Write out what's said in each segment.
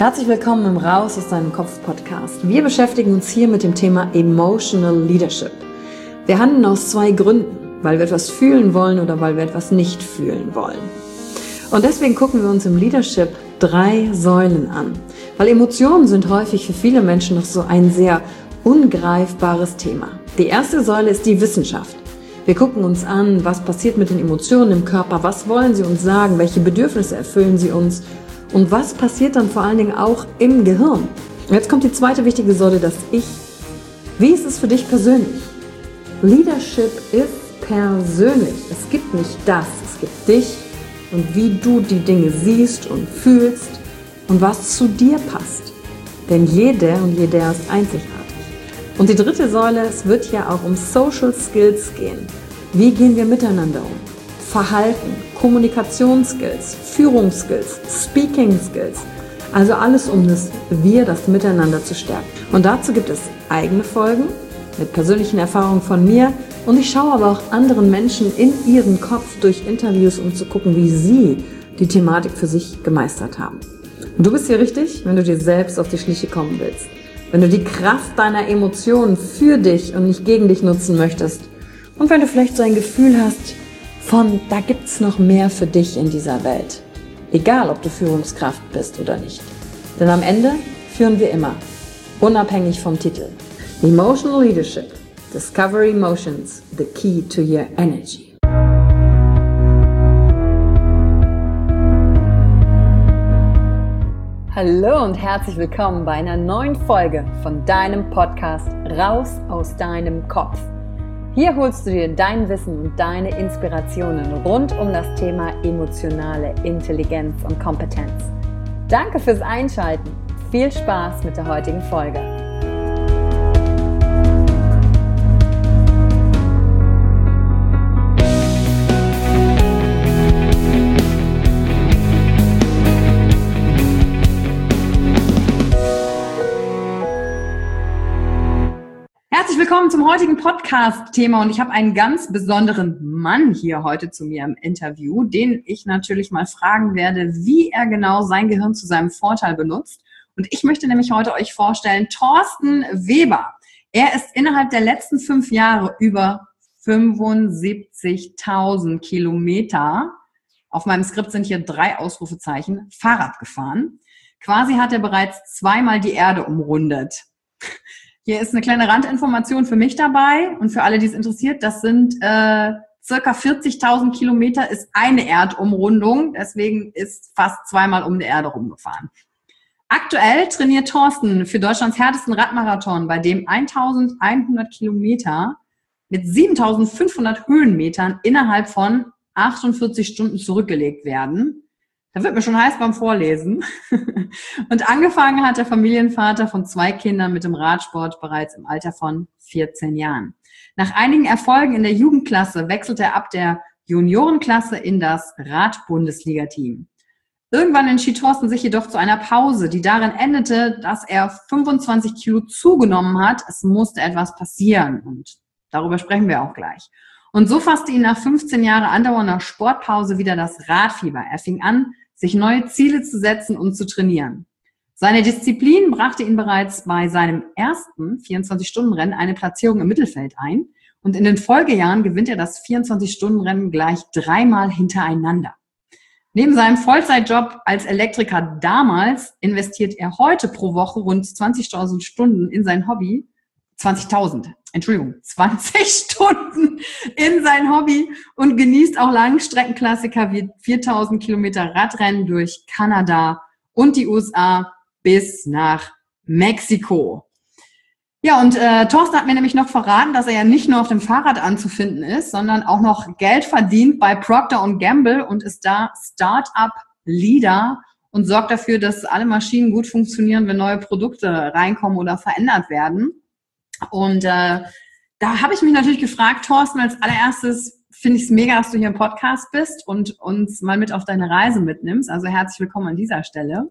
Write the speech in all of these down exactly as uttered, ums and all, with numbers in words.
Herzlich willkommen im Raus aus deinem Kopf Podcast. Wir beschäftigen uns hier mit dem Thema Emotional Leadership. Wir handeln aus zwei Gründen, weil wir etwas fühlen wollen oder weil wir etwas nicht fühlen wollen. Und deswegen gucken wir uns im Leadership drei Säulen an, weil Emotionen sind häufig für viele Menschen noch so ein sehr ungreifbares Thema. Die erste Säule ist die Wissenschaft. Wir gucken uns an, was passiert mit den Emotionen im Körper, was wollen sie uns sagen, welche Bedürfnisse erfüllen sie uns und was passiert dann vor allen Dingen auch im Gehirn. Und jetzt kommt die zweite wichtige Säule, das Ich. Wie ist es für dich persönlich? Leadership ist persönlich. Es gibt nicht das, es gibt dich und wie du die Dinge siehst und fühlst und was zu dir passt. Denn jeder und jeder ist einzigartig. Und die dritte Säule, es wird ja auch um Social Skills gehen. Wie gehen wir miteinander um? Verhalten, Kommunikationsskills, Führungsskills, Speaking Skills. Also alles um das Wir, das Miteinander zu stärken. Und dazu gibt es eigene Folgen mit persönlichen Erfahrungen von mir. Und ich schaue aber auch anderen Menschen in ihren Kopf durch Interviews, um zu gucken, wie sie die Thematik für sich gemeistert haben. Und du bist hier richtig, wenn du dir selbst auf die Schliche kommen willst. Wenn du die Kraft deiner Emotionen für dich und nicht gegen dich nutzen möchtest. Und wenn du vielleicht so ein Gefühl hast von, da gibt's noch mehr für dich in dieser Welt. Egal, ob du Führungskraft bist oder nicht. Denn am Ende führen wir immer, unabhängig vom Titel. Emotional Leadership. Discover Emotions, the key to your energy. Hallo und herzlich willkommen bei einer neuen Folge von deinem Podcast Raus aus deinem Kopf. Hier holst du dir dein Wissen und deine Inspirationen rund um das Thema emotionale Intelligenz und Kompetenz. Danke fürs Einschalten. Viel Spaß mit der heutigen Folge. Herzlich willkommen zum heutigen Podcast-Thema und ich habe einen ganz besonderen Mann hier heute zu mir im Interview, den ich natürlich mal fragen werde, wie er genau sein Gehirn zu seinem Vorteil benutzt. Und ich möchte nämlich heute euch vorstellen, Thorsten Weber. Er ist innerhalb der letzten fünf Jahre über fünfundsiebzigtausend Kilometer, auf meinem Skript sind hier drei Ausrufezeichen, Fahrrad gefahren. Quasi hat er bereits zweimal die Erde umrundet. Hier ist eine kleine Randinformation für mich dabei und für alle, die es interessiert. Das sind äh, circa vierzigtausend Kilometer, ist eine Erdumrundung. Deswegen ist fast zweimal um die Erde rumgefahren. Aktuell trainiert Thorsten für Deutschlands härtesten Radmarathon, bei dem eintausendeinhundert Kilometer mit siebentausendfünfhundert Höhenmetern innerhalb von achtundvierzig Stunden zurückgelegt werden. Da wird mir schon heiß beim Vorlesen. Und angefangen hat der Familienvater von zwei Kindern mit dem Radsport bereits im Alter von vierzehn Jahren. Nach einigen Erfolgen in der Jugendklasse wechselte er ab der Juniorenklasse in das Rad-Bundesliga-Team. Irgendwann entschied Thorsten sich jedoch zu einer Pause, die darin endete, dass er fünfundzwanzig Kilo zugenommen hat. Es musste etwas passieren und darüber sprechen wir auch gleich. Und so fasste ihn nach fünfzehn Jahren andauernder Sportpause wieder das Radfieber. Er fing an, sich neue Ziele zu setzen und zu trainieren. Seine Disziplin brachte ihn bereits bei seinem ersten vierundzwanzig-Stunden-Rennen eine Platzierung im Mittelfeld ein. Und in den Folgejahren gewinnt er das vierundzwanzig-Stunden-Rennen gleich dreimal hintereinander. Neben seinem Vollzeitjob als Elektriker damals investiert er heute pro Woche rund zwanzigtausend Stunden in sein Hobby. zwanzigtausend, Entschuldigung, zwanzig Stunden in sein Hobby und genießt auch Langstreckenklassiker wie viertausend Kilometer Radrennen durch Kanada und die U S A bis nach Mexiko. Ja, und äh, Thorsten hat mir nämlich noch verraten, dass er ja nicht nur auf dem Fahrrad anzufinden ist, sondern auch noch Geld verdient bei Procter und Gamble und ist da Start-up-Leader und sorgt dafür, dass alle Maschinen gut funktionieren, wenn neue Produkte reinkommen oder verändert werden. Und äh, da habe ich mich natürlich gefragt, Thorsten, als allererstes finde ich es mega, dass du hier im Podcast bist und uns mal mit auf deine Reise mitnimmst. Also herzlich willkommen an dieser Stelle.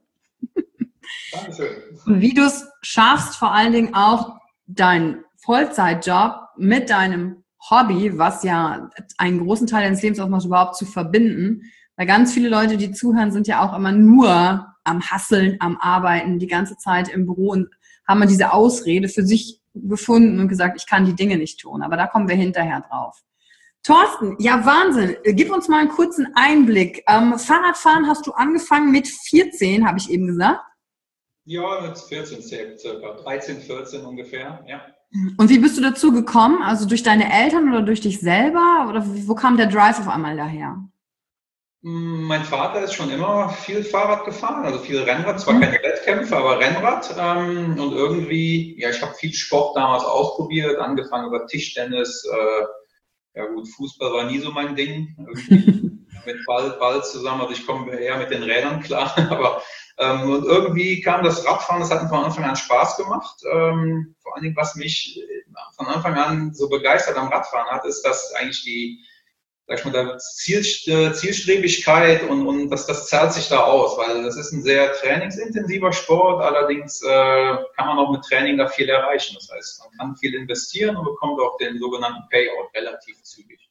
Dankeschön. Und wie du es schaffst, vor allen Dingen auch deinen Vollzeitjob mit deinem Hobby, was ja einen großen Teil deines Lebens ausmacht, überhaupt zu verbinden. Weil ganz viele Leute, die zuhören, sind ja auch immer nur am Hasseln, am Arbeiten, die ganze Zeit im Büro und haben wir diese Ausrede für sich gefunden und gesagt, ich kann die Dinge nicht tun. Aber da kommen wir hinterher drauf. Thorsten, ja Wahnsinn. Gib uns mal einen kurzen Einblick. Ähm, Fahrradfahren hast du angefangen mit vierzehn, habe ich eben gesagt. Ja, mit vierzehn, circa dreizehn, vierzehn ungefähr, ja. Und wie bist du dazu gekommen? Also durch deine Eltern oder durch dich selber? Oder wo kam der Drive auf einmal daher? Mein Vater ist schon immer viel Fahrrad gefahren, also viel Rennrad, zwar keine Wettkämpfe, aber Rennrad. Ähm, und irgendwie, ja, ich habe viel Sport damals ausprobiert, angefangen über Tischtennis. Äh, ja gut, Fußball war nie so mein Ding. Irgendwie mit Ball, Ball zusammen, also ich komme eher mit den Rädern klar. aber ähm, und irgendwie kam das Radfahren, das hat mir von Anfang an Spaß gemacht. Ähm, vor allen Dingen, was mich von Anfang an so begeistert am Radfahren hat, ist, dass eigentlich die sag ich mal, der Ziel, äh, Zielstrebigkeit und, und das, das zahlt sich da aus, weil das ist ein sehr trainingsintensiver Sport, allerdings äh, kann man auch mit Training da viel erreichen. Das heißt, man kann viel investieren und bekommt auch den sogenannten Payout relativ zügig.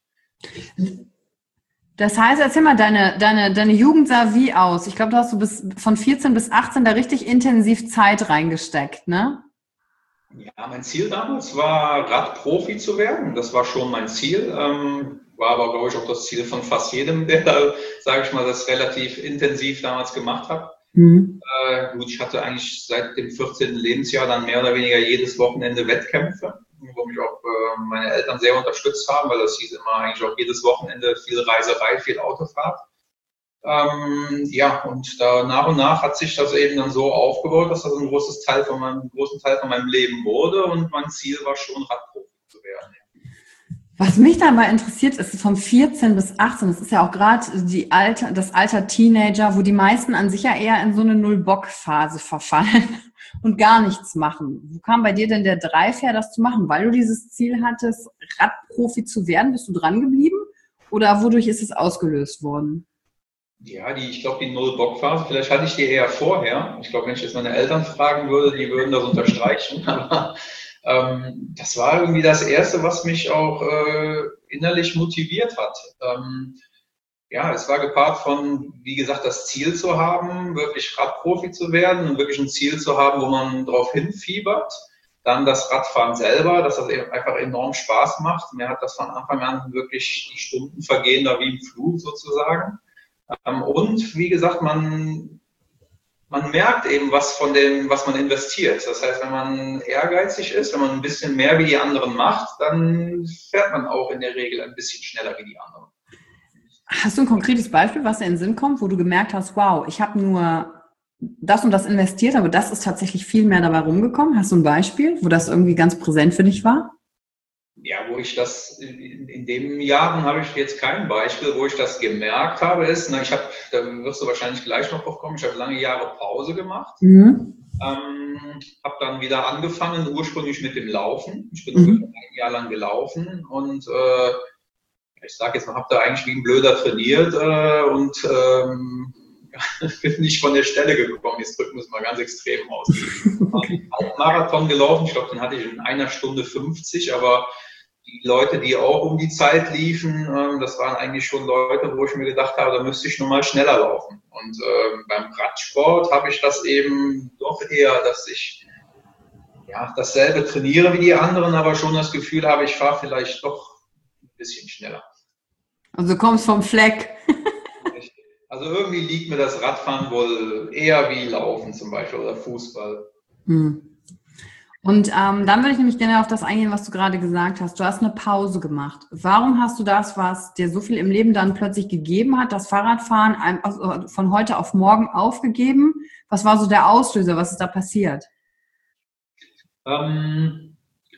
Das heißt, erzähl mal, deine, deine, deine Jugend sah wie aus? Ich glaube, du hast du bis, von vierzehn bis achtzehn da richtig intensiv Zeit reingesteckt, ne? Ja, mein Ziel damals war, Radprofi zu werden. Das war schon mein Ziel. Ähm, war aber, glaube ich, auch das Ziel von fast jedem, der da, sage ich mal, das relativ intensiv damals gemacht hat. Mhm. Äh, gut, ich hatte eigentlich seit dem vierzehnten Lebensjahr dann mehr oder weniger jedes Wochenende Wettkämpfe, wo mich auch äh, meine Eltern sehr unterstützt haben, weil das hieß immer eigentlich auch jedes Wochenende viel Reiserei, viel Autofahrt. Ähm, ja, und da nach und nach hat sich das eben dann so aufgebaut, dass das ein großes Teil von meinem, großen Teil von meinem Leben wurde und mein Ziel war schon, Radprofi zu werden. Was mich dabei interessiert, ist von vierzehn bis achtzehn, das ist ja auch gerade die Alter, das Alter Teenager, wo die meisten an sich ja eher in so eine Null-Bock-Phase verfallen und gar nichts machen. Wo kam bei dir denn der Drive her, das zu machen? Weil du dieses Ziel hattest, Radprofi zu werden, bist du dran geblieben? Oder wodurch ist es ausgelöst worden? Ja, die, ich glaube, die Null-Bock-Phase, vielleicht hatte ich die eher vorher. Ich glaube, wenn ich jetzt meine Eltern fragen würde, die würden das unterstreichen. Aber ähm, das war irgendwie das Erste, was mich auch äh, innerlich motiviert hat. Ähm, ja, es war gepaart von, wie gesagt, das Ziel zu haben, wirklich Radprofi zu werden und wirklich ein Ziel zu haben, wo man drauf hinfiebert. Dann das Radfahren selber, dass das eben einfach enorm Spaß macht. Mir hat das von Anfang an wirklich die Stunden vergehen, da wie im Flug sozusagen. Und wie gesagt, man, man merkt eben was von dem, was man investiert. Das heißt, wenn man ehrgeizig ist, wenn man ein bisschen mehr wie die anderen macht, dann fährt man auch in der Regel ein bisschen schneller wie die anderen. Hast du ein konkretes Beispiel, was dir in den Sinn kommt, wo du gemerkt hast, wow, ich habe nur das und das investiert, aber das ist tatsächlich viel mehr dabei rumgekommen? Hast du ein Beispiel, wo das irgendwie ganz präsent für dich war? Ja, wo ich das, in, in den Jahren habe ich jetzt kein Beispiel, wo ich das gemerkt habe, ist, na, ich habe, da wirst du wahrscheinlich gleich noch drauf kommen, ich habe lange Jahre Pause gemacht, mhm. ähm, habe dann wieder angefangen, ursprünglich mit dem Laufen. Ich bin mhm. ungefähr ein Jahr lang gelaufen und äh, ich sage jetzt mal, habe da eigentlich wie ein Blöder trainiert äh, und ähm, bin nicht von der Stelle gekommen. Jetzt drücken wir es mal ganz extrem aus. Ich bin auch Marathon gelaufen, ich glaube, den hatte ich in einer Stunde fünfzig, aber die Leute, die auch um die Zeit liefen, ähm, das waren eigentlich schon Leute, wo ich mir gedacht habe, da müsste ich noch mal schneller laufen. Und ähm, beim Radsport habe ich das eben doch eher, dass ich ja dasselbe trainiere wie die anderen, aber schon das Gefühl habe, ich fahre vielleicht doch ein bisschen schneller. Also du kommst vom Fleck. Also irgendwie liegt mir das Radfahren wohl eher wie Laufen zum Beispiel oder Fußball. Hm. Und ähm, dann würde ich nämlich gerne auf das eingehen, was du gerade gesagt hast. Du hast eine Pause gemacht. Warum hast du das, was dir so viel im Leben dann plötzlich gegeben hat, das Fahrradfahren also von heute auf morgen aufgegeben? Was war so der Auslöser? Was ist da passiert? Ähm,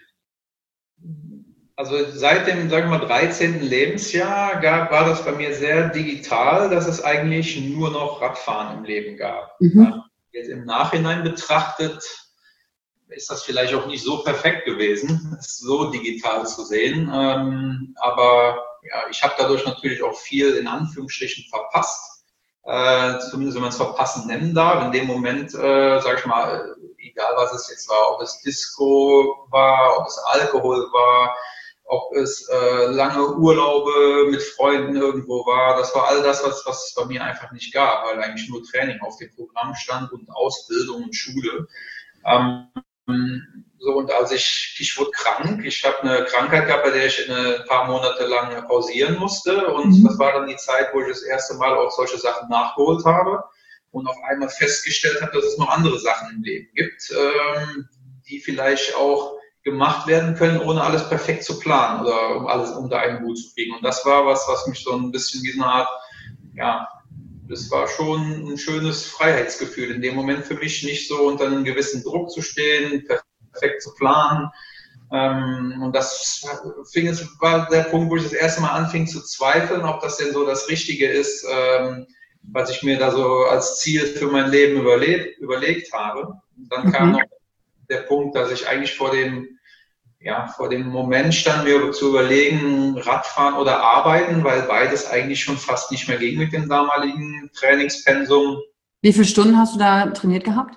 also seit dem, sagen wir mal, dreizehnten Lebensjahr gab, war das bei mir sehr digital, dass es eigentlich nur noch Radfahren im Leben gab. Mhm. Jetzt im Nachhinein betrachtet, ist das vielleicht auch nicht so perfekt gewesen, es so digital zu sehen. Ähm, aber ja, ich habe dadurch natürlich auch viel in Anführungsstrichen verpasst. Äh, zumindest wenn man es verpassen nennen darf. In dem Moment, äh, sage ich mal, egal was es jetzt war, ob es Disco war, ob es Alkohol war, ob es äh, lange Urlaube mit Freunden irgendwo war. Das war all das, was, was es bei mir einfach nicht gab, weil eigentlich nur Training auf dem Programm stand und Ausbildung und Schule. Ähm, so, und als ich, ich wurde krank, ich habe eine Krankheit gehabt, bei der ich ein paar Monate lang pausieren musste, und mhm. das war dann die Zeit, wo ich das erste Mal auch solche Sachen nachgeholt habe und auf einmal festgestellt habe, dass es noch andere Sachen im Leben gibt, ähm, die vielleicht auch gemacht werden können, ohne alles perfekt zu planen oder um alles unter einen Hut zu kriegen. Und das war was, was mich so ein bisschen wie so eine Art, ja, das war schon ein schönes Freiheitsgefühl in dem Moment für mich, nicht so unter einem gewissen Druck zu stehen, perfekt zu planen. Und das fing, es war der Punkt, wo ich das erste Mal anfing zu zweifeln, ob das denn so das Richtige ist, was ich mir da so als Ziel für mein Leben überlebt, überlegt habe. Und dann kam noch der Punkt, dass ich eigentlich vor dem Ja, vor dem Moment stand, mir zu überlegen, Radfahren oder Arbeiten, weil beides eigentlich schon fast nicht mehr ging mit dem damaligen Trainingspensum. Wie viele Stunden hast du da trainiert gehabt?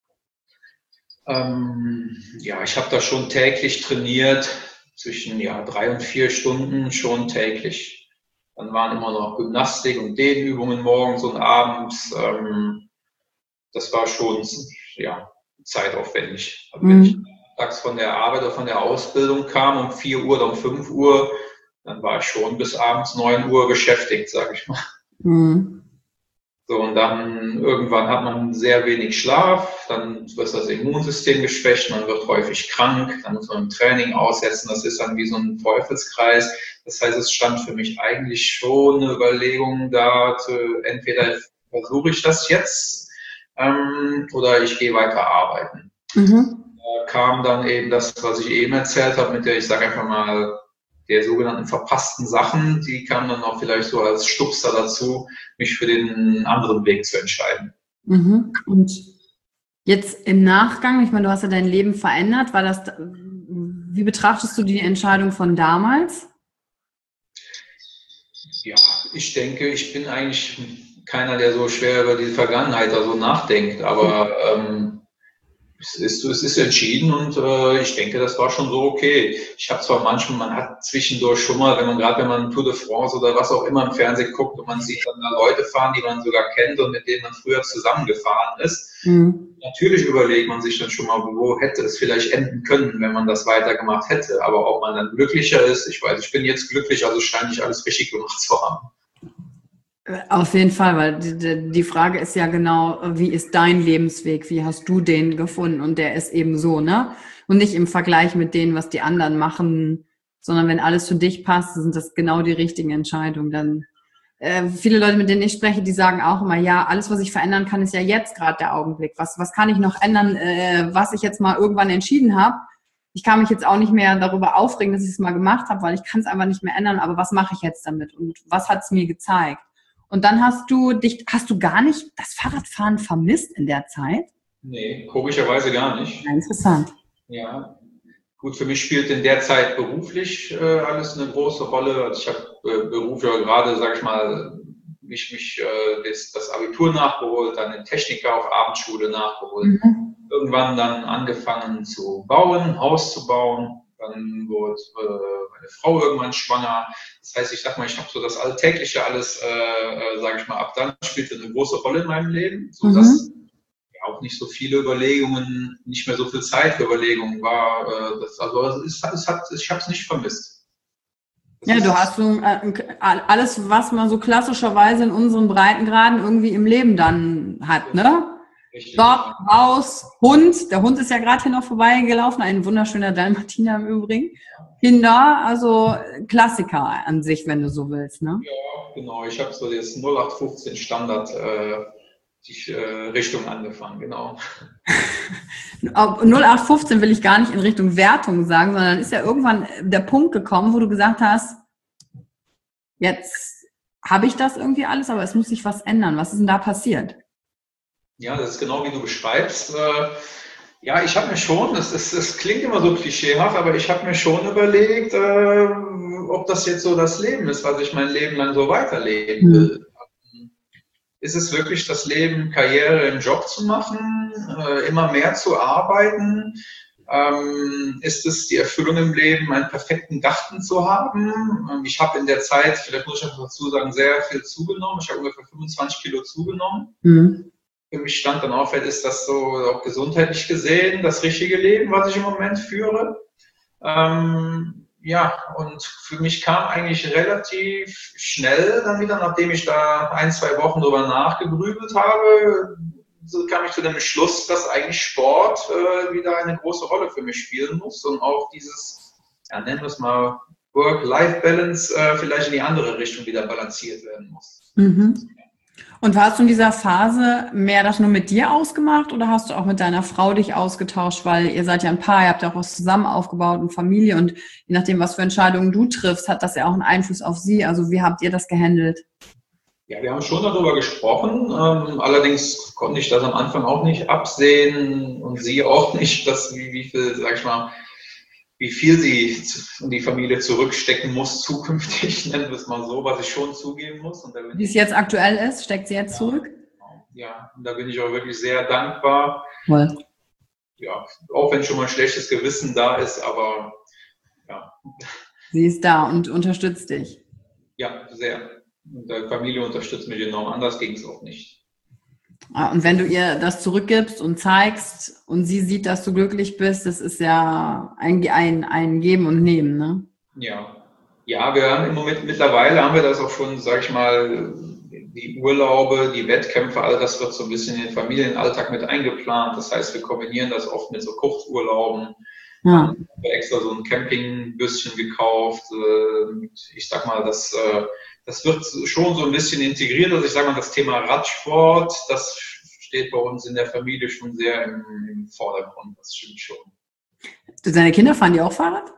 Ähm, ja, ich habe da schon täglich trainiert, zwischen ja, drei und vier Stunden schon täglich. Dann waren immer noch Gymnastik und Dehnübungen morgens und abends. Ähm, das war schon ja, zeitaufwendig. Also, wenn ich tags von der Arbeit oder von der Ausbildung kam um vier Uhr oder um fünf Uhr, dann war ich schon bis abends neun Uhr beschäftigt, sage ich mal. Mhm. So, und dann irgendwann hat man sehr wenig Schlaf, dann wird das Immunsystem geschwächt, man wird häufig krank, dann muss man im Training aussetzen, das ist dann wie so ein Teufelskreis. Das heißt, es stand für mich eigentlich schon eine Überlegung da, zu, entweder versuche ich das jetzt ähm, oder ich gehe weiter arbeiten. Mhm. Kam dann eben das, was ich eben erzählt habe, mit der, ich sage einfach mal, der sogenannten verpassten Sachen, die kamen dann auch vielleicht so als Stupser dazu, mich für den anderen Weg zu entscheiden. Mhm. Und jetzt im Nachgang, ich meine, du hast ja dein Leben verändert, war das, wie betrachtest du die Entscheidung von damals? Ja, ich denke, ich bin eigentlich keiner, der so schwer über die Vergangenheit also nachdenkt, aber ähm, Es ist, es ist entschieden und äh, ich denke, das war schon so okay. Ich habe zwar manchmal, man hat zwischendurch schon mal, wenn man gerade wenn man Tour de France oder was auch immer im Fernsehen guckt und man sieht dann da Leute fahren, die man sogar kennt und mit denen man früher zusammengefahren ist. Mhm. Natürlich überlegt man sich dann schon mal, wo hätte es vielleicht enden können, wenn man das weitergemacht hätte. Aber ob man dann glücklicher ist, ich weiß, ich bin jetzt glücklich, also scheine ich alles richtig gemacht zu haben. Auf jeden Fall, weil die, die Frage ist ja genau, wie ist dein Lebensweg, wie hast du den gefunden, und der ist eben so, ne? Und nicht im Vergleich mit denen, was die anderen machen, sondern wenn alles für dich passt, sind das genau die richtigen Entscheidungen. Dann äh, viele Leute, mit denen ich spreche, die sagen auch immer, ja, alles, was ich verändern kann, ist ja jetzt gerade der Augenblick. Was, was kann ich noch ändern, äh, was ich jetzt mal irgendwann entschieden habe? Ich kann mich jetzt auch nicht mehr darüber aufregen, dass ich es mal gemacht habe, weil ich kann es einfach nicht mehr ändern, aber was mache ich jetzt damit und was hat es mir gezeigt? Und dann hast du dich, hast du gar nicht das Fahrradfahren vermisst in der Zeit? Nee, komischerweise gar nicht. Ja, interessant. Ja, gut, für mich spielt in der Zeit beruflich äh, alles eine große Rolle. Also ich habe äh, beruflich gerade, sag ich mal, mich, mich äh, das, das Abitur nachgeholt, dann den Techniker auf Abendschule nachgeholt. Mhm. Irgendwann dann angefangen zu bauen, Haus zu bauen. Dann wurde äh, meine Frau irgendwann schwanger. Das heißt, ich sag mal, ich habe so das Alltägliche alles, äh, sage ich mal, ab dann spielte eine große Rolle in meinem Leben, sodass mhm. ja auch nicht so viele Überlegungen, nicht mehr so viel Zeit für Überlegungen war. Äh, das, also es, es hat, ich habe es nicht vermisst. Das ja, du hast so äh, alles, was man so klassischerweise in unseren Breitengraden irgendwie im Leben dann hat, ne? Job, Haus, Hund. Der Hund ist ja gerade hier noch vorbeigelaufen. Ein wunderschöner Dalmatiner im Übrigen. Kinder, also Klassiker an sich, wenn du so willst, ne? Ja, genau. Ich habe so das null acht fünfzehn Standard äh, die äh, Richtung angefangen, genau. null acht fünfzehn will ich gar nicht in Richtung Wertung sagen, sondern ist ja irgendwann der Punkt gekommen, wo du gesagt hast, jetzt habe ich das irgendwie alles, aber es muss sich was ändern. Was ist denn da passiert? Ja, das ist genau wie du beschreibst. Ja, ich habe mir schon, das, ist, das klingt immer so klischeehaft, aber ich habe mir schon überlegt, äh, ob das jetzt so das Leben ist, was ich mein Leben lang so weiterleben will. Mhm. Ist es wirklich das Leben, Karriere im Job zu machen, äh, immer mehr zu arbeiten? Ähm, ist es die Erfüllung im Leben, einen perfekten Garten zu haben? Ähm, ich habe in der Zeit, vielleicht muss ich noch dazu sagen, sehr viel zugenommen. Ich habe ungefähr fünfundzwanzig Kilo zugenommen. Mhm. Für mich stand dann auf, ist das so auch gesundheitlich gesehen das richtige Leben, was ich im Moment führe. Ähm, ja, und für mich kam eigentlich relativ schnell dann wieder, nachdem ich da ein, zwei Wochen drüber nachgegrübelt habe, so kam ich zu dem Schluss, dass eigentlich Sport äh, wieder eine große Rolle für mich spielen muss und auch dieses, ja, nennen wir es mal, Work-Life-Balance äh, vielleicht in die andere Richtung wieder balanciert werden muss. Mhm. Und warst du in dieser Phase mehr das nur mit dir ausgemacht oder hast du auch mit deiner Frau dich ausgetauscht, weil ihr seid ja ein Paar, ihr habt ja auch was zusammen aufgebaut und Familie und je nachdem, was für Entscheidungen du triffst, hat das ja auch einen Einfluss auf sie. Also wie habt ihr das gehandelt? Ja, wir haben schon darüber gesprochen, ähm, allerdings konnte ich das am Anfang auch nicht absehen und sie auch nicht, dass wie, wie viel, sag ich mal, wie viel sie in die Familie zurückstecken muss zukünftig, nennen wir es mal so, was ich schon zugeben muss. Und da wie es jetzt aktuell ist, steckt sie jetzt ja, zurück? Ja, und da bin ich auch wirklich sehr dankbar. Voll. Ja, auch wenn schon mal ein schlechtes Gewissen da ist, aber ja. Sie ist da und unterstützt dich. Ja, sehr. Und die Familie unterstützt mich enorm, anders ging es auch nicht. Und wenn du ihr das zurückgibst und zeigst und sie sieht, dass du glücklich bist, das ist ja ein, ein, ein Geben und Nehmen, ne? Ja. Ja, wir haben im Moment, mittlerweile haben wir das auch schon, sag ich mal, die Urlaube, die Wettkämpfe, all das wird so ein bisschen in den Familienalltag mit eingeplant. Das heißt, wir kombinieren das oft mit so Kurzurlauben. Ja. Haben wir extra so ein Campingbüsschen gekauft. Ich sag mal, das, das wird schon so ein bisschen integriert. Also ich sag mal, das Thema Radsport, das steht bei uns in der Familie schon sehr im, im Vordergrund. Das stimmt schon. Deine Kinder fahren die auch Fahrrad?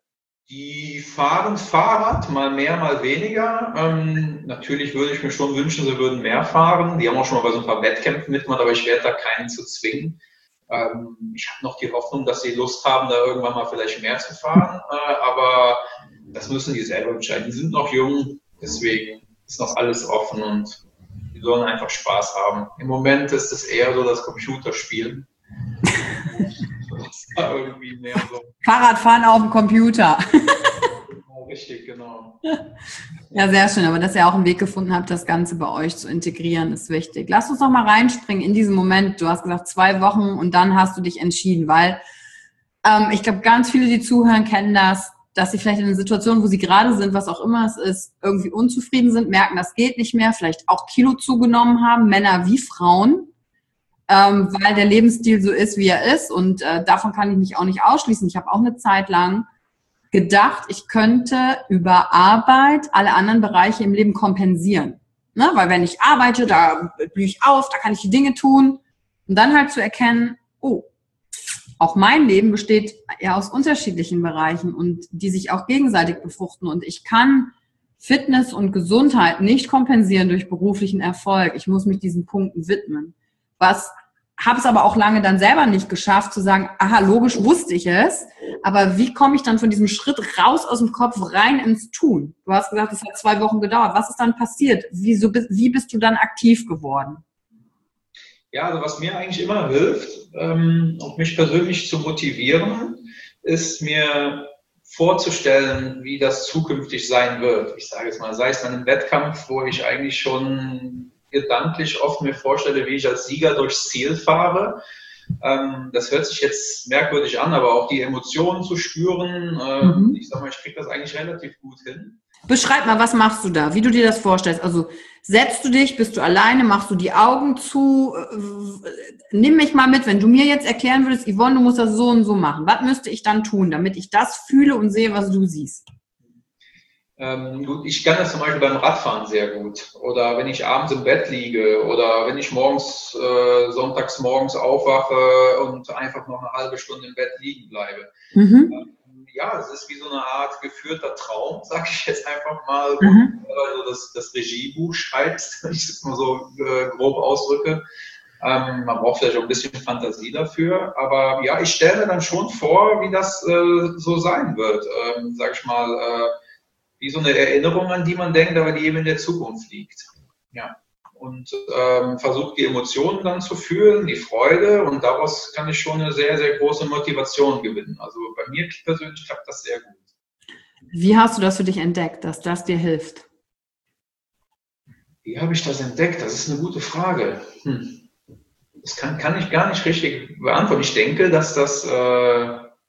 Die fahren Fahrrad, mal mehr, mal weniger. Ähm, natürlich würde ich mir schon wünschen, sie würden mehr fahren. Die haben auch schon mal bei so ein paar Wettkämpfen mitgemacht, aber ich werde da keinen zu zwingen. Ähm, ich habe noch die Hoffnung, dass sie Lust haben, da irgendwann mal vielleicht mehr zu fahren. Äh, aber das müssen die selber entscheiden. Die sind noch jung, deswegen ist noch alles offen und die sollen einfach Spaß haben. Im Moment ist es eher so das Computerspielen. Irgendwie mehr so. Fahrradfahren auf dem Computer. Richtig, genau. Ja, sehr schön. Aber dass ihr auch einen Weg gefunden habt, das Ganze bei euch zu integrieren, ist wichtig. Lass uns noch mal reinspringen in diesen Moment. Du hast gesagt, zwei Wochen und dann hast du dich entschieden, weil ähm, ich glaube, ganz viele, die zuhören, kennen das, dass sie vielleicht in einer Situation, wo sie gerade sind, was auch immer es ist, irgendwie unzufrieden sind, merken, das geht nicht mehr, vielleicht auch Kilo zugenommen haben, Männer wie Frauen. Ähm, weil der Lebensstil so ist, wie er ist und äh, davon kann ich mich auch nicht ausschließen. Ich habe auch eine Zeit lang gedacht, ich könnte über Arbeit alle anderen Bereiche im Leben kompensieren. Ne? Weil wenn ich arbeite, da blühe ich auf, da kann ich die Dinge tun und dann halt zu erkennen, oh, auch mein Leben besteht ja aus unterschiedlichen Bereichen und die sich auch gegenseitig befruchten und ich kann Fitness und Gesundheit nicht kompensieren durch beruflichen Erfolg. Ich muss mich diesen Punkten widmen. Was habe es aber auch lange dann selber nicht geschafft, zu sagen, aha, logisch wusste ich es, aber wie komme ich dann von diesem Schritt raus aus dem Kopf rein ins Tun? Du hast gesagt, es hat zwei Wochen gedauert. Was ist dann passiert? Wieso, wie bist du dann aktiv geworden? Ja, also was mir eigentlich immer hilft, ähm, auch mich persönlich zu motivieren, ist mir vorzustellen, wie das zukünftig sein wird. Ich sage jetzt mal, sei es ein Wettkampf, wo ich eigentlich schon gedanklich oft mir vorstelle, wie ich als Sieger durchs Ziel fahre. Ähm, das hört sich jetzt merkwürdig an, aber auch die Emotionen zu spüren, äh, mhm. ich sag mal, ich kriege das eigentlich relativ gut hin. Beschreib mal, was machst du da, wie du dir das vorstellst? Also setzt du dich, bist du alleine, machst du die Augen zu? Nimm mich mal mit, wenn du mir jetzt erklären würdest, Yvonne, du musst das so und so machen. Was müsste ich dann tun, damit ich das fühle und sehe, was du siehst? Ähm, gut, ich kann das zum Beispiel beim Radfahren sehr gut. Oder wenn ich abends im Bett liege oder wenn ich morgens, äh, sonntags morgens aufwache und einfach noch eine halbe Stunde im Bett liegen bleibe. Mhm. Ähm, ja, es ist wie so eine Art geführter Traum, sage ich jetzt einfach mal, wo mhm. du also das, das Regiebuch schreibst, wenn ich es mal so äh, grob ausdrücke. Ähm, man braucht vielleicht auch ein bisschen Fantasie dafür, aber ja, ich stelle mir dann schon vor, wie das äh, so sein wird, ähm, sage ich mal, äh, wie so eine Erinnerung, an die man denkt, aber die eben in der Zukunft liegt. Ja. und ähm, versuche die Emotionen dann zu fühlen, die Freude, und daraus kann ich schon eine sehr, sehr große Motivation gewinnen. Also bei mir persönlich klappt das sehr gut. Wie hast du das für dich entdeckt, dass das dir hilft? Wie habe ich das entdeckt? Das ist eine gute Frage. Hm. Das kann, kann ich gar nicht richtig beantworten. Ich denke, dass das, äh,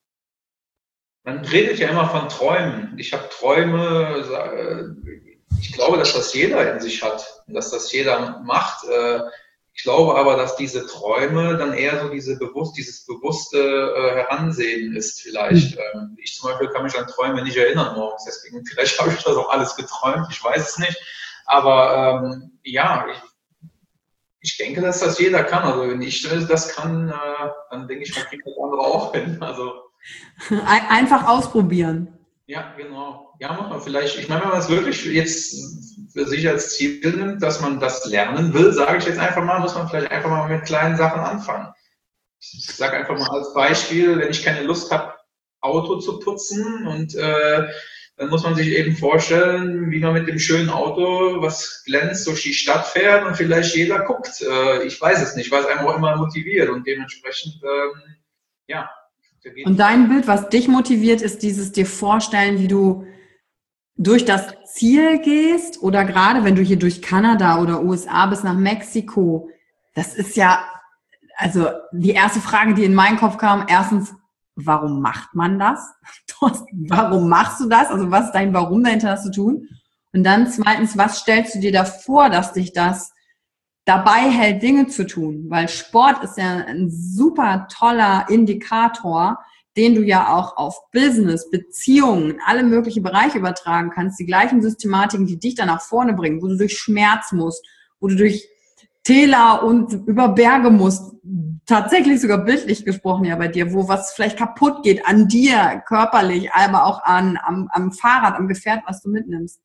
man redet ja immer von Träumen. Ich habe Träume, äh, ich glaube, dass das jeder in sich hat, dass das jeder macht. Äh, ich glaube aber, dass diese Träume dann eher so diese bewusst, dieses bewusste äh, Heransehen ist vielleicht. Ähm, ich zum Beispiel kann mich an Träume nicht erinnern morgens, deswegen vielleicht habe ich das auch alles geträumt, ich weiß es nicht. Aber ähm, ja, ich, ich denke, dass das jeder kann. Also wenn ich das kann, äh, dann denke ich, man kriegt das andere auch hin. Also einfach ausprobieren. Ja, genau. Ja, muss man vielleicht, ich meine, wenn man es wirklich jetzt für sich als Ziel nimmt, dass man das lernen will, sage ich jetzt einfach mal, muss man vielleicht einfach mal mit kleinen Sachen anfangen. Ich sage einfach mal als Beispiel, wenn ich keine Lust habe, Auto zu putzen, und äh, dann muss man sich eben vorstellen, wie man mit dem schönen Auto, was glänzt, durch die Stadt fährt, und vielleicht jeder guckt. Äh, ich weiß es nicht, weil es einem auch immer motiviert, und dementsprechend, ähm, ja. Und dein Bild, was dich motiviert, ist dieses dir vorstellen, wie du durch das Ziel gehst, oder gerade wenn du hier durch Kanada oder U S A bis nach Mexiko. Das ist ja, also die erste Frage, die in meinen Kopf kam, erstens, warum macht man das? Warum machst du das? Also was ist dein Warum dahinter, das zu tun? Und dann zweitens, was stellst du dir da vor, dass dich das dabei hält, Dinge zu tun? Weil Sport ist ja ein super toller Indikator, den du ja auch auf Business, Beziehungen, alle möglichen Bereiche übertragen kannst. Die gleichen Systematiken, die dich dann nach vorne bringen, wo du durch Schmerz musst, wo du durch Täler und über Berge musst, tatsächlich sogar bildlich gesprochen ja bei dir, wo was vielleicht kaputt geht an dir, körperlich, aber auch an, am, am Fahrrad, am Gefährt, was du mitnimmst.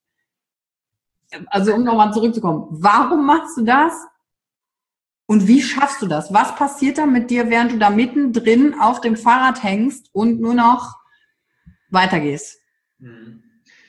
Also um nochmal zurückzukommen, warum machst du das? Und wie schaffst du das? Was passiert da mit dir, während du da mittendrin auf dem Fahrrad hängst und nur noch weitergehst? Hm.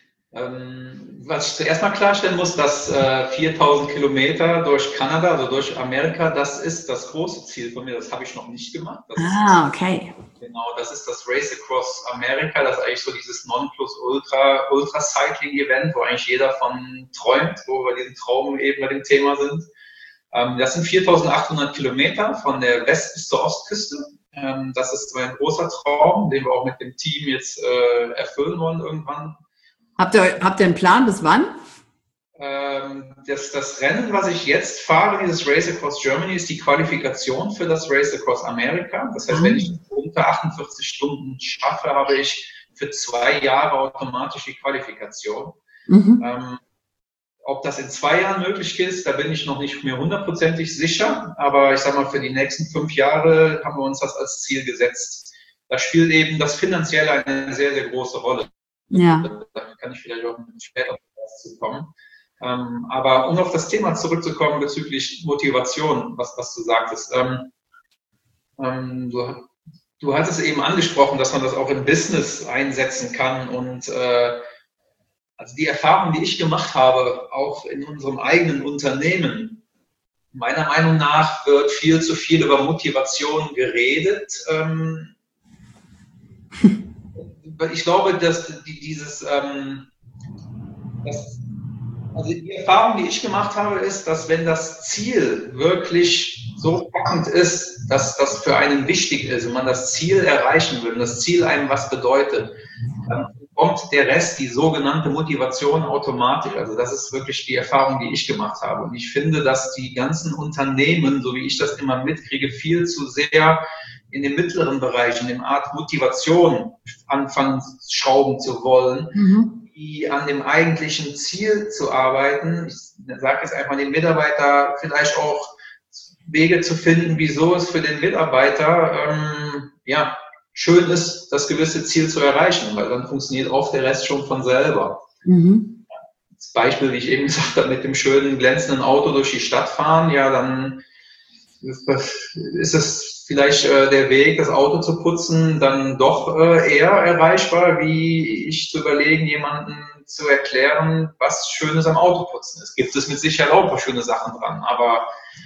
Ähm, was ich zuerst mal klarstellen muss, dass äh, viertausend Kilometer durch Kanada, also durch Amerika, das ist das große Ziel von mir. Das habe ich noch nicht gemacht. Das ah, ist, okay. Genau, das ist das Race Across America. Das ist eigentlich so dieses Nonplusultra Ultra Cycling Event, wo eigentlich jeder von träumt, wo wir diesen Traum eben bei dem Thema sind. Ähm, das sind viertausendachthundert Kilometer von der West- bis zur Ostküste. Ähm, das ist ein großer Traum, den wir auch mit dem Team jetzt äh, erfüllen wollen irgendwann. Habt ihr, habt ihr einen Plan, bis wann? Ähm, das, das Rennen, was ich jetzt fahre, dieses Race Across Germany, ist die Qualifikation für das Race Across America. Das heißt, mhm. wenn ich unter achtundvierzig Stunden schaffe, habe ich für zwei Jahre automatisch die Qualifikation. Mhm. Ähm, ob das in zwei Jahren möglich ist, da bin ich noch nicht mehr hundertprozentig sicher. Aber ich sage mal, für die nächsten fünf Jahre haben wir uns das als Ziel gesetzt. Da spielt eben das Finanzielle eine sehr, sehr große Rolle. Ja. Da kann ich vielleicht auch später dazu kommen. Ähm, aber um auf das Thema zurückzukommen bezüglich Motivation, was, was du sagtest. Ähm, ähm, du, du hattest eben angesprochen, dass man das auch im Business einsetzen kann. Und äh, also die Erfahrung, die ich gemacht habe, auch in unserem eigenen Unternehmen, meiner Meinung nach wird viel zu viel über Motivation geredet. Ähm, ich glaube, dass dieses, ähm, das, also die Erfahrung, die ich gemacht habe, ist, dass wenn das Ziel wirklich so packend ist, dass das für einen wichtig ist und man das Ziel erreichen will und das Ziel einem was bedeutet, dann kommt der Rest, die sogenannte Motivation, automatisch. Also das ist wirklich die Erfahrung, die ich gemacht habe. Und ich finde, dass die ganzen Unternehmen, so wie ich das immer mitkriege, viel zu sehr in dem mittleren Bereich, in dem Art Motivation anfangen, schrauben zu wollen, mhm. die an dem eigentlichen Ziel zu arbeiten. Ich sage jetzt einfach den Mitarbeiter vielleicht auch Wege zu finden, wieso es für den Mitarbeiter ähm, ja, schön ist, das gewisse Ziel zu erreichen, weil dann funktioniert oft der Rest schon von selber. Mhm. Das Beispiel, wie ich eben gesagt habe, mit dem schönen glänzenden Auto durch die Stadt fahren, ja, dann ist es vielleicht äh, der Weg, das Auto zu putzen, dann doch äh, eher erreichbar, wie ich zu überlegen, jemanden zu erklären, was Schönes am Autoputzen ist. Gibt es mit Sicherheit auch ein paar schöne Sachen dran, aber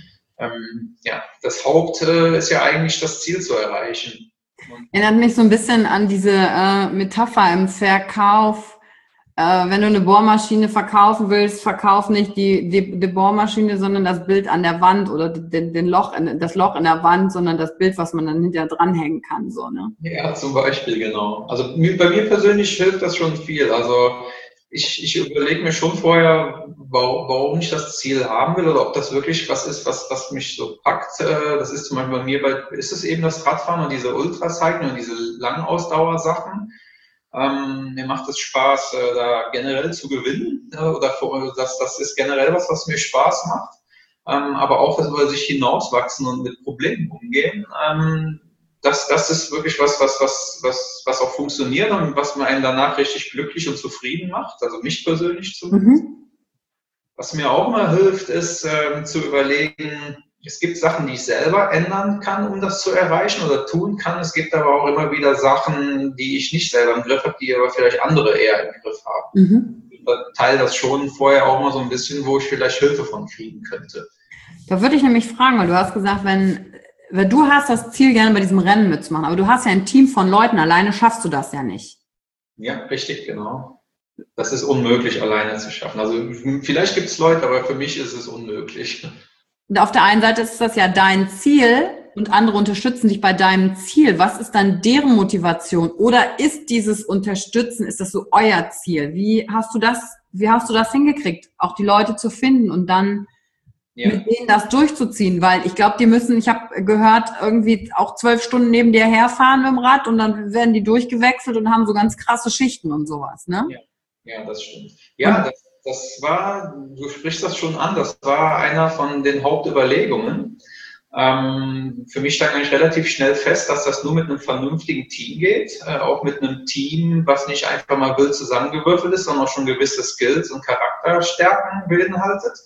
ähm, ja, das Haupt äh, ist ja eigentlich das Ziel zu erreichen. Und erinnert mich so ein bisschen an diese äh, Metapher im Verkauf. Äh, wenn du eine Bohrmaschine verkaufen willst, verkauf nicht die, die, die Bohrmaschine, sondern das Bild an der Wand oder den, den Loch in, das Loch in der Wand, sondern das Bild, was man dann hinterher dranhängen kann. So, ne? Ja, zum Beispiel, genau. Also bei mir persönlich hilft das schon viel. Also ich, ich überlege mir schon vorher, warum, warum ich das Ziel haben will oder ob das wirklich was ist, was, was mich so packt. Das ist zum Beispiel bei mir, bei, ist es eben das Radfahren und diese Ultracycling und diese Langausdauersachen. Ähm, mir macht es Spaß, äh, da generell zu gewinnen, äh, oder für, das, das ist generell was, was mir Spaß macht. Ähm, aber auch, dass wir sich hinauswachsen und mit Problemen umgehen. Ähm, das, das ist wirklich was, was, was, was, was auch funktioniert und was mir einen danach richtig glücklich und zufrieden macht. Also mich persönlich zumindest. Mhm. Was mir auch immer hilft, ist ähm, zu überlegen, es gibt Sachen, die ich selber ändern kann, um das zu erreichen oder tun kann. Es gibt aber auch immer wieder Sachen, die ich nicht selber im Griff habe, die aber vielleicht andere eher im Griff haben. Mhm. Ich teile das schon vorher auch mal so ein bisschen, wo ich vielleicht Hilfe von kriegen könnte. Da würde ich nämlich fragen, weil du hast gesagt, wenn, wenn du hast das Ziel, gerne bei diesem Rennen mitzumachen, aber du hast ja ein Team von Leuten, alleine schaffst du das ja nicht. Ja, richtig, genau. Das ist unmöglich, alleine zu schaffen. Also vielleicht gibt es Leute, aber für mich ist es unmöglich. Und auf der einen Seite ist das ja dein Ziel und andere unterstützen dich bei deinem Ziel. Was ist dann deren Motivation? Oder ist dieses Unterstützen, ist das so euer Ziel? Wie hast du das, wie hast du das hingekriegt, auch die Leute zu finden und dann ja. mit denen das durchzuziehen? Weil ich glaube, die müssen, ich habe gehört, irgendwie auch zwölf Stunden neben dir herfahren mit dem Rad und dann werden die durchgewechselt und haben so ganz krasse Schichten und sowas, ne? Ja, ja, das stimmt. Ja, das Das war, du sprichst das schon an, das war einer von den Hauptüberlegungen. Ähm, für mich stand eigentlich relativ schnell fest, dass das nur mit einem vernünftigen Team geht, äh, auch mit einem Team, was nicht einfach mal wild zusammengewürfelt ist, sondern auch schon gewisse Skills und Charakterstärken beinhaltet.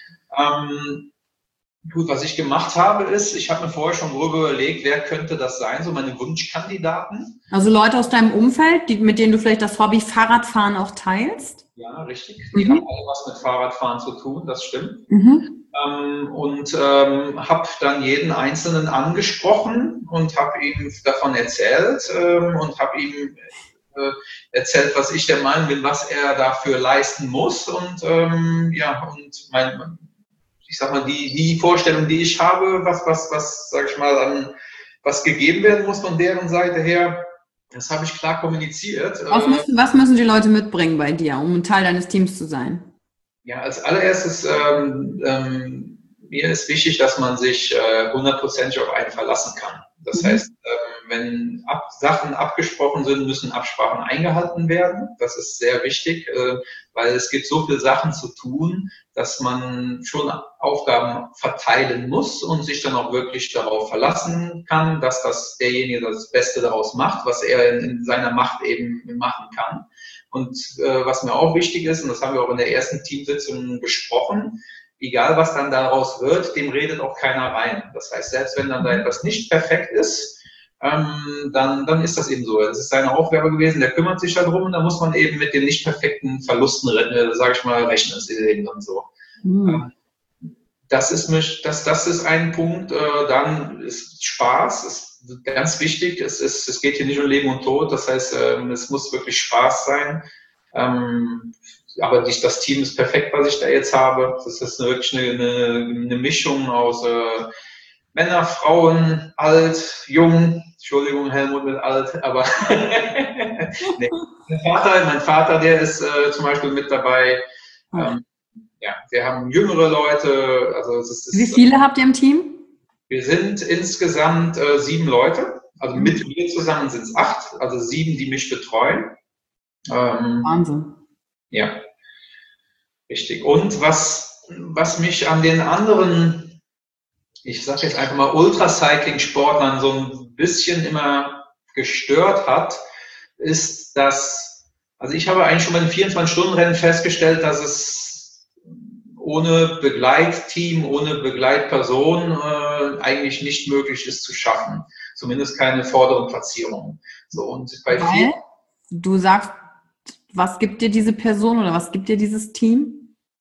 Ähm, gut, was ich gemacht habe, ist, ich habe mir vorher schon grob überlegt, wer könnte das sein, so meine Wunschkandidaten. Also Leute aus deinem Umfeld, die, mit denen du vielleicht das Hobby Fahrradfahren auch teilst? Ja, richtig. Die mhm. haben alle was mit Fahrradfahren zu tun, das stimmt. Mhm. Ähm, und ähm, habe dann jeden Einzelnen angesprochen und habe ihm davon erzählt ähm, und habe ihm äh, erzählt, was ich der Meinung bin, was er dafür leisten muss. Und ähm, ja, und mein, ich sag mal, die, die Vorstellung, die ich habe, was, was, was, sag ich mal, an was gegeben werden muss von deren Seite her, das habe ich klar kommuniziert. Was müssen, was müssen die Leute mitbringen bei dir, um ein Teil deines Teams zu sein? Ja, als allererstes, ähm, ähm, mir ist wichtig, dass man sich äh, hundertprozentig auf einen verlassen kann. Das mhm. heißt, ähm, wenn ab, Sachen abgesprochen sind, müssen Absprachen eingehalten werden. Das ist sehr wichtig, äh, weil es gibt so viele Sachen zu tun, dass man schon Aufgaben verteilen muss und sich dann auch wirklich darauf verlassen kann, dass das derjenige das Beste daraus macht, was er in, in seiner Macht eben machen kann. Und äh, was mir auch wichtig ist, und das haben wir auch in der ersten Teamsitzung besprochen, egal was dann daraus wird, dem redet auch keiner rein. Das heißt, selbst wenn dann da etwas nicht perfekt ist, ähm, dann, dann ist das eben so. Das ist seine Aufgabe gewesen, der kümmert sich darum und da muss man eben mit den nicht perfekten Verlusten, äh, sage ich mal, rechnen. Das ist eben dann so. Mhm. Das ist mich, das, das ist ein Punkt. Äh, dann ist Spaß, ist ganz wichtig. Es, ist, es geht hier nicht um Leben und Tod. Das heißt, ähm, es muss wirklich Spaß sein. Ähm, aber die, das Team ist perfekt, was ich da jetzt habe. Das ist wirklich eine, eine, eine Mischung aus äh, Männer, Frauen, alt, jung. Entschuldigung, Helmut mit alt, aber nee. mein, Vater, mein Vater, der ist äh, zum Beispiel mit dabei. Ähm, ja, wir haben jüngere Leute. Also es ist, Wie viele äh, habt ihr im Team? Wir sind insgesamt äh, sieben Leute. Also mhm. mit mir zusammen sind es acht, also sieben, die mich betreuen. Ähm, Wahnsinn. Ja, richtig. Und was, was mich an den anderen, ich sage jetzt einfach mal Ultracycling-Sportlern so ein bisschen immer gestört hat, ist, dass, also ich habe eigentlich schon bei den vierundzwanzig-Stunden-Rennen festgestellt, dass es ohne Begleitteam, ohne Begleitperson äh, eigentlich nicht möglich ist zu schaffen. Zumindest keine vorderen Platzierungen. So, und bei Weil du sagst, Was gibt dir diese Person oder was gibt dir dieses Team?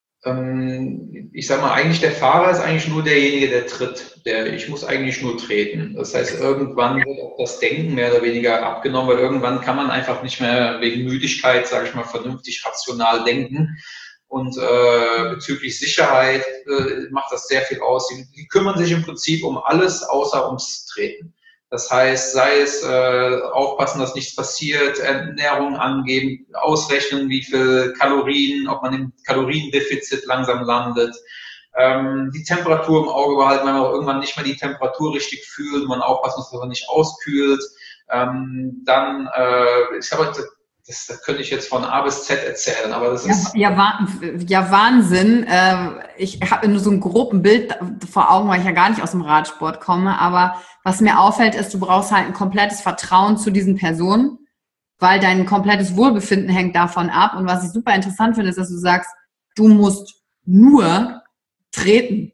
Ich sag mal, eigentlich der Fahrer ist eigentlich nur derjenige, der tritt. Der, ich muss eigentlich nur treten. Das heißt, irgendwann wird auch das Denken mehr oder weniger abgenommen, weil irgendwann kann man einfach nicht mehr wegen Müdigkeit, sage ich mal, vernünftig rational denken. Und äh, bezüglich Sicherheit äh, macht das sehr viel aus. Die, die kümmern sich im Prinzip um alles außer ums Treten. Das heißt, sei es äh, aufpassen, dass nichts passiert, Ernährung angeben, ausrechnen, wie viel Kalorien, ob man im Kaloriendefizit langsam landet, ähm, die Temperatur im Auge behalten, wenn man auch irgendwann nicht mehr die Temperatur richtig fühlt, man aufpassen muss, dass man nicht auskühlt. Ähm, dann, äh, ich habe Das, das könnte ich jetzt von A bis Z erzählen, aber das ist... Ja, ja, ja Wahnsinn. Ich habe nur so ein grobes Bild vor Augen, weil ich ja gar nicht aus dem Radsport komme. Aber was mir auffällt, ist, du brauchst halt ein komplettes Vertrauen zu diesen Personen, weil dein komplettes Wohlbefinden hängt davon ab. Und was ich super interessant finde, ist, dass du sagst, du musst nur treten.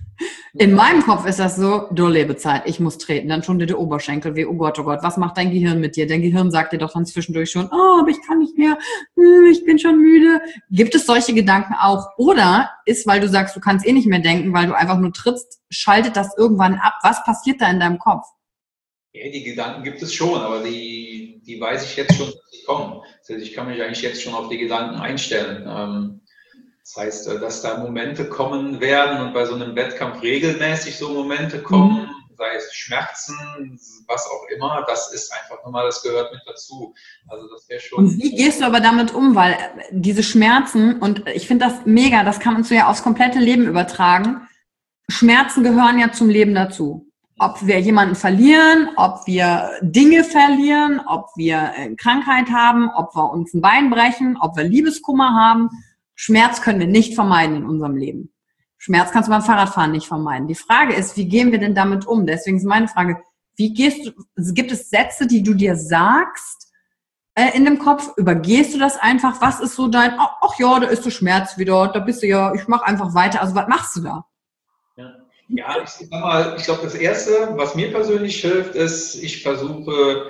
In meinem Kopf ist das so, du Lebezeit, ich muss treten, dann schon dir der Oberschenkel weh, oh Gott, oh Gott, was macht dein Gehirn mit dir? Dein Gehirn sagt dir doch dann zwischendurch schon, oh, aber ich kann nicht mehr, ich bin schon müde. Gibt es solche Gedanken auch? Oder ist, weil du sagst, du kannst eh nicht mehr denken, weil du einfach nur trittst, schaltet das irgendwann ab? Was passiert da in deinem Kopf? Ja, die Gedanken gibt es schon, aber die, die weiß ich jetzt schon, dass die kommen. Das heißt, ich kann mich eigentlich jetzt schon auf die Gedanken einstellen. Ähm, Das heißt, dass da Momente kommen werden und bei so einem Wettkampf regelmäßig so Momente kommen, mhm. sei es Schmerzen, was auch immer, das ist einfach normal, das gehört mit dazu. Also das wäre schon. Und wie gehst du aber damit um? Weil diese Schmerzen, und ich finde das mega, das kann man so ja aufs komplette Leben übertragen. Schmerzen gehören ja zum Leben dazu. Ob wir jemanden verlieren, ob wir Dinge verlieren, ob wir Krankheit haben, ob wir uns ein Bein brechen, ob wir Liebeskummer haben. Schmerz können wir nicht vermeiden in unserem Leben. Schmerz kannst du beim Fahrradfahren nicht vermeiden. Die Frage ist, wie gehen wir denn damit um? Deswegen ist meine Frage, wie gehst du, gibt es Sätze, die du dir sagst äh, in dem Kopf? Übergehst du das einfach? Was ist so dein, ach, ach ja, da ist der Schmerz wieder, da bist du ja, ich mache einfach weiter. Also was machst du da? Ja, ja ich sag mal, ich glaube, das Erste, was mir persönlich hilft, ist, ich versuche,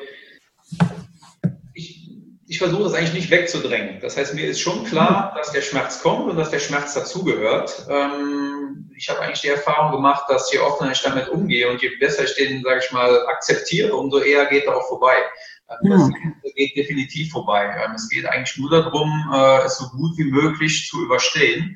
Ich versuche es eigentlich nicht wegzudrängen. Das heißt, mir ist schon klar, dass der Schmerz kommt und dass der Schmerz dazugehört. Ähm, ich habe eigentlich die Erfahrung gemacht, dass je offener ich damit umgehe und je besser ich den, sage ich mal, akzeptiere, umso eher geht er auch vorbei. Das geht definitiv vorbei. Es geht eigentlich nur darum, es so gut wie möglich zu überstehen.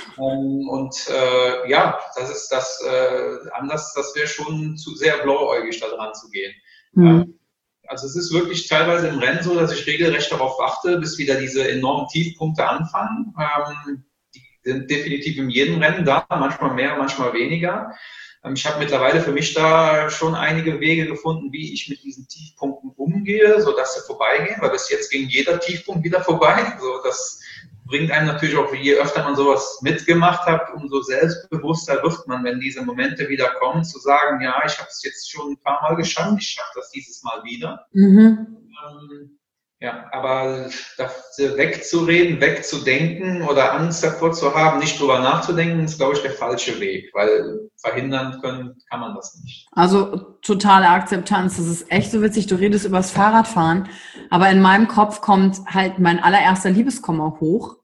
Und äh, ja, das ist das äh, anders, das wäre schon zu sehr blauäugig, da dran zu gehen. Mhm. Also es ist wirklich teilweise im Rennen so, dass ich regelrecht darauf warte, bis wieder diese enormen Tiefpunkte anfangen. Ähm, die sind definitiv in jedem Rennen da, manchmal mehr, manchmal weniger. Ähm, ich habe mittlerweile für mich da schon einige Wege gefunden, wie ich mit diesen Tiefpunkten umgehe, sodass sie vorbeigehen, weil bis jetzt ging jeder Tiefpunkt wieder vorbei. So, das bringt einem natürlich auch, je öfter man sowas mitgemacht hat, umso selbstbewusster wird man, wenn diese Momente wieder kommen, zu sagen, ja, ich habe es jetzt schon ein paar Mal geschafft, ich schaffe das dieses Mal wieder. Mhm. Ähm, ja, aber das wegzureden, wegzudenken oder Angst davor zu haben, nicht drüber nachzudenken, ist, glaube ich, der falsche Weg, weil verhindern können kann man das nicht. Also totale Akzeptanz, das ist echt so witzig, du redest über das Fahrradfahren, aber in meinem Kopf kommt halt mein allererster Liebeskummer hoch.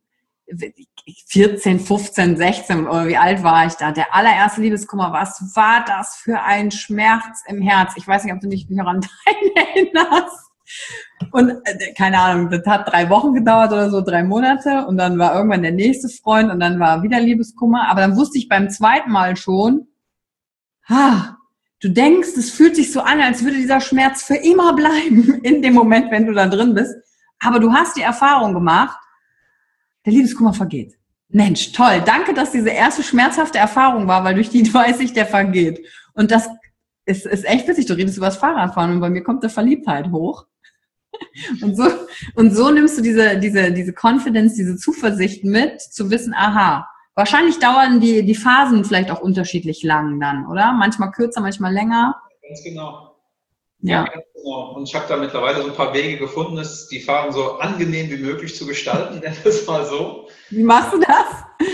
vierzehn, fünfzehn, sechzehn oder wie alt war ich da? Der allererste Liebeskummer, was war das für ein Schmerz im Herz? Ich weiß nicht, ob du dich noch an deinen erinnerst. Und äh, keine Ahnung, das hat drei Wochen gedauert oder so, drei Monate und dann war irgendwann der nächste Freund und dann war wieder Liebeskummer. Aber dann wusste ich beim zweiten Mal schon, ah, du denkst, es fühlt sich so an, als würde dieser Schmerz für immer bleiben in dem Moment, wenn du da drin bist. Aber du hast die Erfahrung gemacht, der Liebeskummer vergeht. Mensch, toll. Danke, dass diese erste schmerzhafte Erfahrung war, weil durch die weiß ich, der vergeht. Und das ist, ist echt witzig. Du redest über das Fahrradfahren und bei mir kommt der Verliebtheit hoch. Und so, und so nimmst du diese, diese, diese Confidence, diese Zuversicht mit, zu wissen, aha, wahrscheinlich dauern die, die Phasen vielleicht auch unterschiedlich lang dann, oder? Manchmal kürzer, manchmal länger. Ganz genau. Ja. Ja, ganz genau. Und ich habe da mittlerweile so ein paar Wege gefunden, ist, die Phasen so angenehm wie möglich zu gestalten, nenn es mal so. Wie machst du das?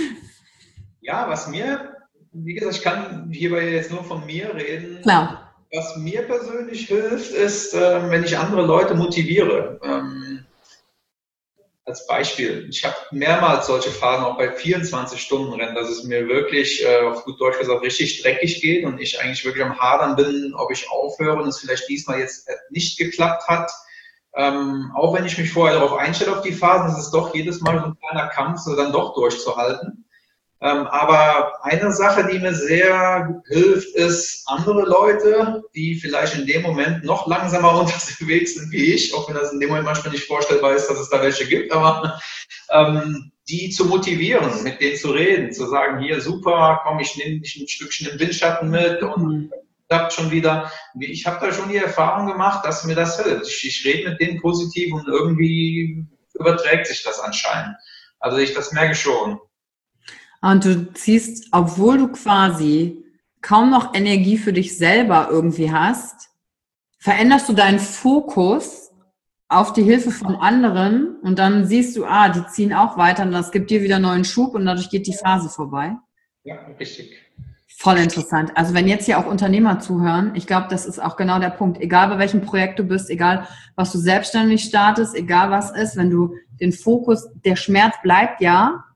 Ja, was mir, wie gesagt, ich kann hierbei jetzt nur von mir reden. Klar. Was mir persönlich hilft, ist, äh, wenn ich andere Leute motiviere. Ähm, als Beispiel, ich habe mehrmals solche Phasen, auch bei vierundzwanzig-Stunden-Rennen, dass es mir wirklich, äh, auf gut Deutsch gesagt, richtig dreckig geht und ich eigentlich wirklich am Hadern bin, ob ich aufhöre und es vielleicht diesmal jetzt nicht geklappt hat. Ähm, auch wenn ich mich vorher darauf einstelle, auf die Phasen, ist es doch jedes Mal so ein kleiner Kampf, so dann doch durchzuhalten. Ähm, aber eine Sache, die mir sehr hilft, ist andere Leute, die vielleicht in dem Moment noch langsamer unterwegs sind wie ich, auch wenn das in dem Moment manchmal nicht vorstellbar ist, dass es da welche gibt, aber ähm, die zu motivieren, mit denen zu reden, zu sagen, hier super, komm, ich nehme dich ein Stückchen im Windschatten mit und klappt schon wieder. Ich habe da schon die Erfahrung gemacht, dass mir das hilft. Ich, ich rede mit denen positiv und irgendwie überträgt sich das anscheinend. Also ich das merke schon. Und du ziehst, obwohl du quasi kaum noch Energie für dich selber irgendwie hast, veränderst du deinen Fokus auf die Hilfe von anderen und dann siehst du, ah, die ziehen auch weiter und das gibt dir wieder neuen Schub und dadurch geht die Phase vorbei. Ja, richtig. Voll interessant. Also wenn jetzt hier auch Unternehmer zuhören, ich glaube, das ist auch genau der Punkt. Egal bei welchem Projekt du bist, egal was du selbstständig startest, egal was ist, wenn du den Fokus, der Schmerz bleibt ja.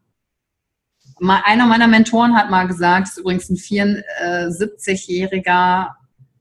Einer meiner Mentoren hat mal gesagt, das ist übrigens ein vierundsiebzigjähriger,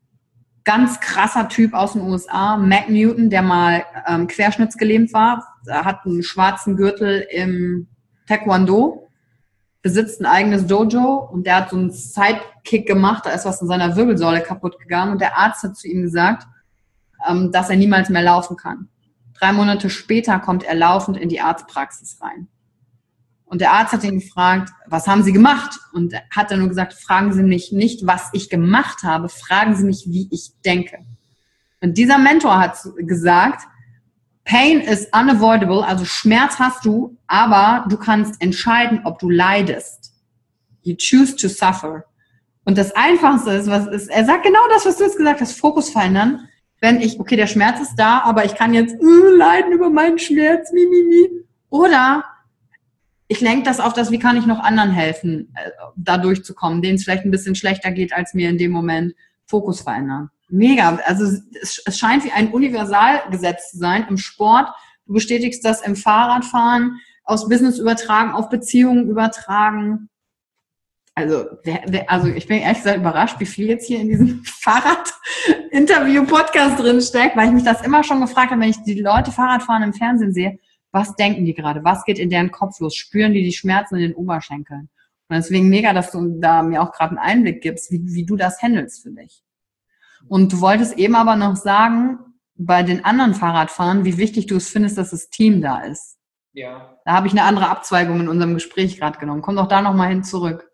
ganz krasser Typ aus den U S A, Mac Newton, der mal ähm, querschnittsgelähmt war, er hat einen schwarzen Gürtel im Taekwondo, besitzt ein eigenes Dojo und der hat so einen Sidekick gemacht, da ist was in seiner Wirbelsäule kaputt gegangen und der Arzt hat zu ihm gesagt, ähm, dass er niemals mehr laufen kann. Drei Monate später kommt er laufend in die Arztpraxis rein. Und der Arzt hat ihn gefragt, was haben Sie gemacht? Und er hat dann nur gesagt, fragen Sie mich nicht, was ich gemacht habe, fragen Sie mich, wie ich denke. Und dieser Mentor hat gesagt, Pain is unavoidable, also Schmerz hast du, aber du kannst entscheiden, ob du leidest. You choose to suffer. Und das Einfachste ist, was ist, er sagt genau das, was du jetzt gesagt hast, Fokus verändern. Wenn ich, okay, der Schmerz ist da, aber ich kann jetzt uh, leiden über meinen Schmerz, mi, mi, mi. Oder ich lenke das auf das, wie kann ich noch anderen helfen, da durchzukommen, denen es vielleicht ein bisschen schlechter geht als mir in dem Moment. Fokus verändern. Mega. Also es, es scheint wie ein Universalgesetz zu sein im Sport. Du bestätigst das im Fahrradfahren, aus Business übertragen, auf Beziehungen übertragen. Also, wer, wer, also ich bin ehrlich gesagt überrascht, wie viel jetzt hier in diesem Fahrrad-Interview-Podcast drin steckt, weil ich mich das immer schon gefragt habe, wenn ich die Leute Fahrradfahren im Fernsehen sehe, was denken die gerade? Was geht in deren Kopf los? Spüren die die Schmerzen in den Oberschenkeln? Und deswegen mega, dass du da mir auch gerade einen Einblick gibst, wie, wie du das handelst für dich. Und du wolltest eben aber noch sagen, bei den anderen Fahrradfahren, wie wichtig du es findest, dass das Team da ist. Ja. Da habe ich eine andere Abzweigung in unserem Gespräch gerade genommen. Komm doch da nochmal hin zurück.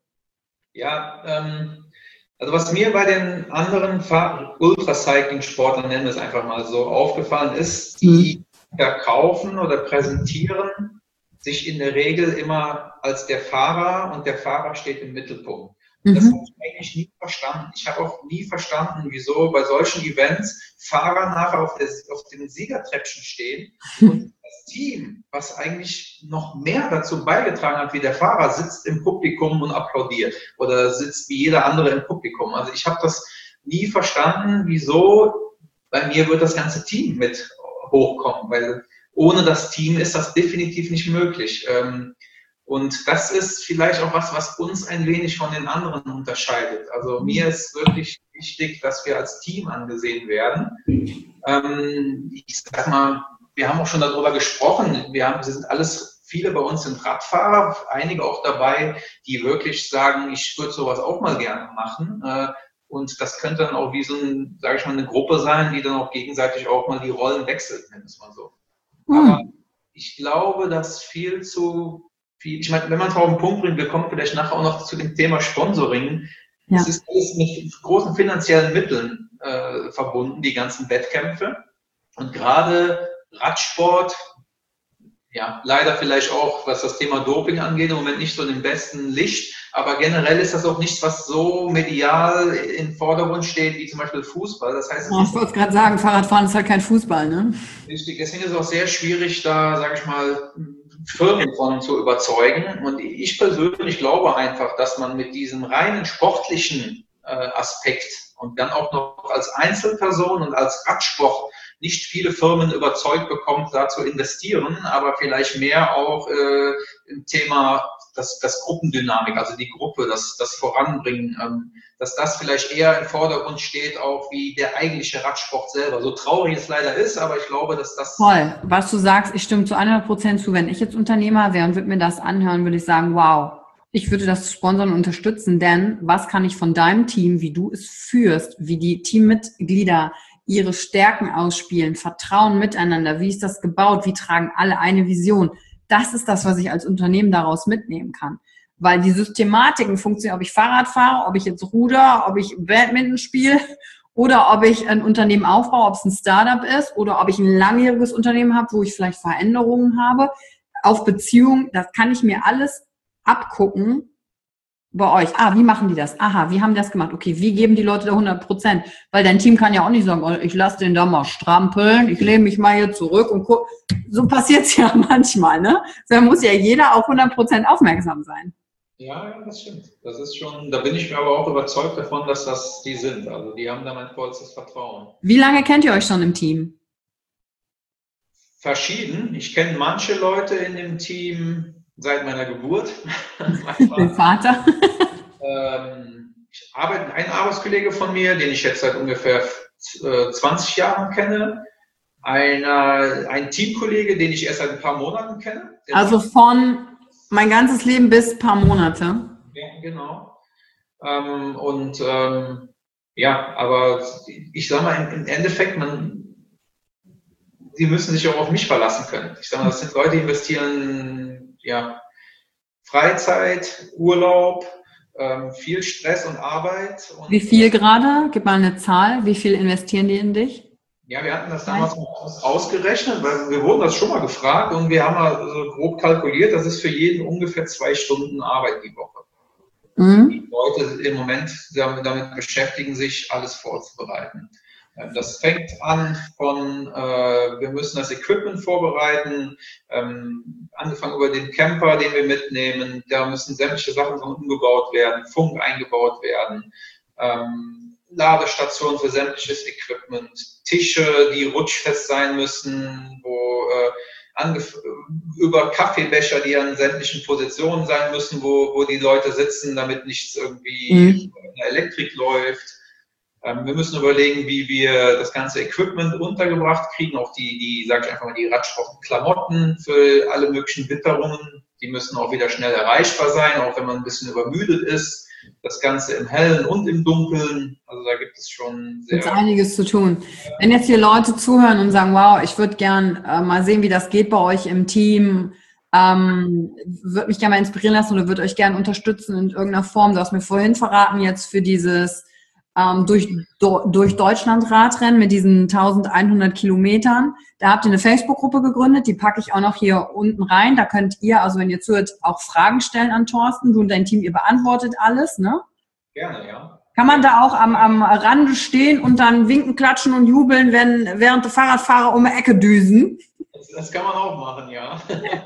Ja, ähm, also was mir bei den anderen Ultracycling-Sportlern, nennen wir es einfach mal so, aufgefallen ist, die mhm. verkaufen oder präsentieren sich in der Regel immer als der Fahrer und der Fahrer steht im Mittelpunkt. Mhm. Das habe ich eigentlich nie verstanden. Ich habe auch nie verstanden, wieso bei solchen Events Fahrer nachher auf, der, auf den Siegertreppchen stehen und das Team, was eigentlich noch mehr dazu beigetragen hat wie der Fahrer, sitzt im Publikum und applaudiert oder sitzt wie jeder andere im Publikum. Also ich habe das nie verstanden, wieso bei mir wird das ganze Team mit hochkommen, weil ohne das Team ist das definitiv nicht möglich. Und das ist vielleicht auch was, was uns ein wenig von den anderen unterscheidet. Also mir ist wirklich wichtig, dass wir als Team angesehen werden. Ich sag mal, wir haben auch schon darüber gesprochen. Wir haben, wir sind alles, viele bei uns sind Radfahrer, einige auch dabei, die wirklich sagen, ich würde sowas auch mal gerne machen. Und das könnte dann auch wie so ein, sage ich mal, eine Gruppe sein, die dann auch gegenseitig auch mal die Rollen wechselt, nennen wir es mal so. Mhm. Aber ich glaube, dass viel zu viel, ich meine, wenn man es auf den Punkt bringt, wir kommen vielleicht nachher auch noch zu dem Thema Sponsoring. Ja. Es ist alles mit großen finanziellen Mitteln äh, verbunden, die ganzen Wettkämpfe. Und gerade Radsport, ja, leider vielleicht auch, was das Thema Doping angeht, im Moment nicht so im besten Licht, aber generell ist das auch nichts, was so medial im Vordergrund steht, wie zum Beispiel Fußball. Das heißt, ja, ich wollte gerade sagen, Fahrradfahren ist halt kein Fußball, ne? Richtig, deswegen ist es auch sehr schwierig, da, sage ich mal, Firmen von zu überzeugen. Und ich persönlich glaube einfach, dass man mit diesem reinen sportlichen äh, Aspekt und dann auch noch als Einzelperson und als Radsport nicht viele Firmen überzeugt bekommt, da zu investieren, aber vielleicht mehr auch äh, im Thema das, das Gruppendynamik, also die Gruppe, das, das Voranbringen, ähm, dass das vielleicht eher im Vordergrund steht, auch wie der eigentliche Radsport selber. So traurig es leider ist, aber ich glaube, dass das... Toll, was du sagst, ich stimme zu hundert Prozent zu. Wenn ich jetzt Unternehmer wäre und würde mir das anhören, würde ich sagen, wow, ich würde das sponsern und unterstützen, denn was kann ich von deinem Team, wie du es führst, wie die Teammitglieder ihre Stärken ausspielen, Vertrauen miteinander, wie ist das gebaut, wie tragen alle eine Vision? Das ist das, was ich als Unternehmen daraus mitnehmen kann. Weil die Systematiken funktionieren, ob ich Fahrrad fahre, ob ich jetzt ruder, ob ich Badminton spiele oder ob ich ein Unternehmen aufbaue, ob es ein Startup ist oder ob ich ein langjähriges Unternehmen habe, wo ich vielleicht Veränderungen habe. Auf Beziehungen, das kann ich mir alles abgucken bei euch. Ah, wie machen die das? Aha, wie haben die das gemacht? Okay, wie geben die Leute da hundert Prozent? Weil dein Team kann ja auch nicht sagen, oh, ich lasse den da mal strampeln, ich lehne mich mal hier zurück und guck. So passiert es ja manchmal, ne? Da muss ja jeder auf hundert Prozent aufmerksam sein. Ja, ja, das stimmt. Das ist schon, da bin ich mir aber auch überzeugt davon, dass das die sind. Also die haben da mein vollstes Vertrauen. Wie lange kennt ihr euch schon im Team? Verschieden. Ich kenne manche Leute in dem Team seit meiner Geburt. Den Vater. ähm, ich arbeite, ein Arbeitskollege von mir, den ich jetzt seit ungefähr äh, zwanzig Jahren kenne. Einer, ein Teamkollege, den ich erst seit ein paar Monaten kenne. Also von mein ganzes Leben bis ein paar Monate. Ja, genau. Ähm, und ähm, ja, aber ich sag mal, im, im Endeffekt, man, die müssen sich auch auf mich verlassen können. Ich sag mal, das sind Leute, die investieren, ja, Freizeit, Urlaub, ähm, viel Stress und Arbeit. Und wie viel gerade? Gib mal eine Zahl. Wie viel investieren die in dich? Ja, wir hatten das damals aus, ausgerechnet, weil wir wurden das schon mal gefragt und wir haben mal so grob kalkuliert, das ist für jeden ungefähr zwei Stunden Arbeit die Woche. Mhm. Die Leute im Moment damit, damit beschäftigen, sich alles vorzubereiten. Das fängt an von, äh, wir müssen das Equipment vorbereiten, ähm, angefangen über den Camper, den wir mitnehmen, da müssen sämtliche Sachen umgebaut werden, Funk eingebaut werden, ähm, Ladestationen für sämtliches Equipment, Tische, die rutschfest sein müssen, wo äh, angef- über Kaffeebecher, die an sämtlichen Positionen sein müssen, wo, wo die Leute sitzen, damit nichts irgendwie mhm. in der Elektrik läuft. Ähm, wir müssen überlegen, wie wir das ganze Equipment untergebracht kriegen, auch die, die, sag ich einfach mal, die Radsportklamotten für alle möglichen Witterungen. Die müssen auch wieder schnell erreichbar sein, auch wenn man ein bisschen übermüdet ist. Das Ganze im Hellen und im Dunkeln. Also da gibt es schon sehr... Gibt einiges zu tun. Wenn jetzt hier Leute zuhören und sagen, wow, ich würde gern äh, mal sehen, wie das geht bei euch im Team, ähm, würde mich gerne mal inspirieren lassen oder würde euch gerne unterstützen in irgendeiner Form. Du hast mir vorhin verraten, jetzt für dieses ähm, durch, do, durch Deutschland Radrennen mit diesen eintausendeinhundert Kilometern. Da habt ihr eine Facebook-Gruppe gegründet, die packe ich auch noch hier unten rein. Da könnt ihr, also wenn ihr zuhört, auch Fragen stellen an Thorsten. Du und dein Team, ihr beantwortet alles, ne? Gerne, ja. Kann man da auch am, am Rande stehen und dann winken, klatschen und jubeln, wenn während der Fahrradfahrer um die Ecke düsen? Das, das kann man auch machen, ja.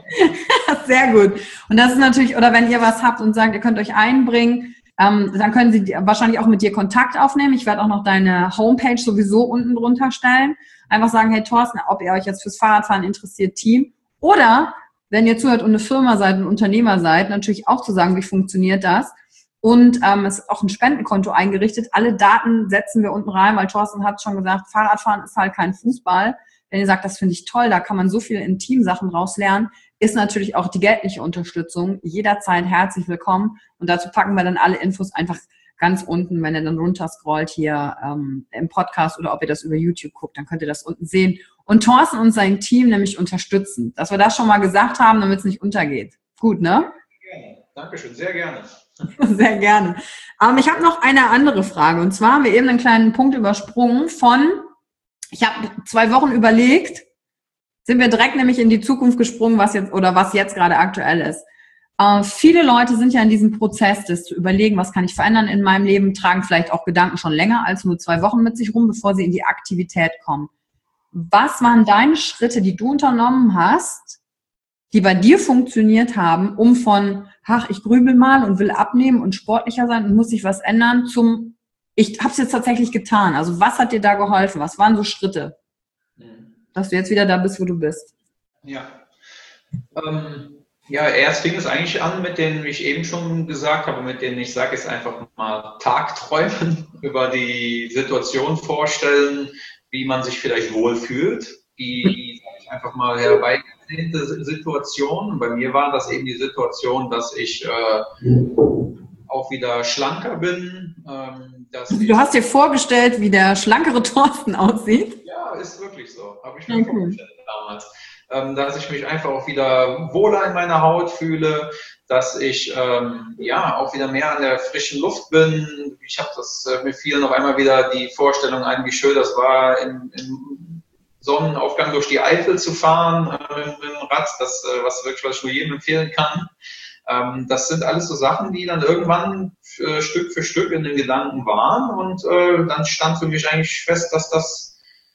Sehr gut. Und das ist natürlich, oder wenn ihr was habt und sagt, ihr könnt euch einbringen, ähm, dann können sie wahrscheinlich auch mit dir Kontakt aufnehmen. Ich werde auch noch deine Homepage sowieso unten drunter stellen. Einfach sagen, hey Thorsten, ob ihr euch jetzt fürs Fahrradfahren interessiert, Team. Oder, wenn ihr zuhört und eine Firma seid, ein Unternehmer seid, natürlich auch zu sagen, wie funktioniert das. Und ähm, es ist auch ein Spendenkonto eingerichtet. Alle Daten setzen wir unten rein, weil Thorsten hat schon gesagt, Fahrradfahren ist halt kein Fußball. Wenn ihr sagt, das finde ich toll, da kann man so viel in Teamsachen raus lernen, ist natürlich auch die geldliche Unterstützung jederzeit herzlich willkommen. Und dazu packen wir dann alle Infos einfach ganz unten, wenn ihr dann runter scrollt hier ähm, im Podcast oder ob ihr das über YouTube guckt, dann könnt ihr das unten sehen. Und Thorsten und sein Team nämlich unterstützen. Dass wir das schon mal gesagt haben, damit es nicht untergeht. Gut, ne? Gerne. Dankeschön, sehr gerne. Sehr gerne. Ähm, ich habe noch eine andere Frage. Und zwar haben wir eben einen kleinen Punkt übersprungen von, ich habe zwei Wochen überlegt, sind wir direkt nämlich in die Zukunft gesprungen, was jetzt oder was jetzt gerade aktuell ist. Äh, viele Leute sind ja in diesem Prozess, das zu überlegen, was kann ich verändern in meinem Leben, tragen vielleicht auch Gedanken schon länger als nur zwei Wochen mit sich rum, bevor sie in die Aktivität kommen. Was waren deine Schritte, die du unternommen hast, die bei dir funktioniert haben, um von, ach, ich grübel mal und will abnehmen und sportlicher sein und muss sich was ändern, zum, ich habe es jetzt tatsächlich getan. Also was hat dir da geholfen? Was waren so Schritte? dass du jetzt wieder da bist, wo du bist? Ja. Ähm, ja, erst fing es eigentlich an mit den, wie ich eben schon gesagt habe, mit denen, ich sage jetzt einfach mal, Tagträumen über die Situation vorstellen, wie man sich vielleicht wohlfühlt, die einfach mal herbeigesehnte Situation. Bei mir war das eben die Situation, dass ich äh, auch wieder schlanker bin. Ähm, dass also ich, du hast dir vorgestellt, wie der schlankere Thorsten aussieht? Ja, ist wirklich so. Habe ich mir okay. vorgestellt damals. Ähm, dass ich mich einfach auch wieder wohler in meiner Haut fühle, dass ich ähm, ja auch wieder mehr an der frischen Luft bin. Ich habe das, äh, mir fiel noch einmal wieder die Vorstellung ein, wie schön das war, im, im Sonnenaufgang durch die Eifel zu fahren äh, mit dem Rad, das, äh, was wirklich, was ich nur jedem empfehlen kann. Ähm, das sind alles so Sachen, die dann irgendwann äh, Stück für Stück in den Gedanken waren und äh, dann stand für mich eigentlich fest, dass das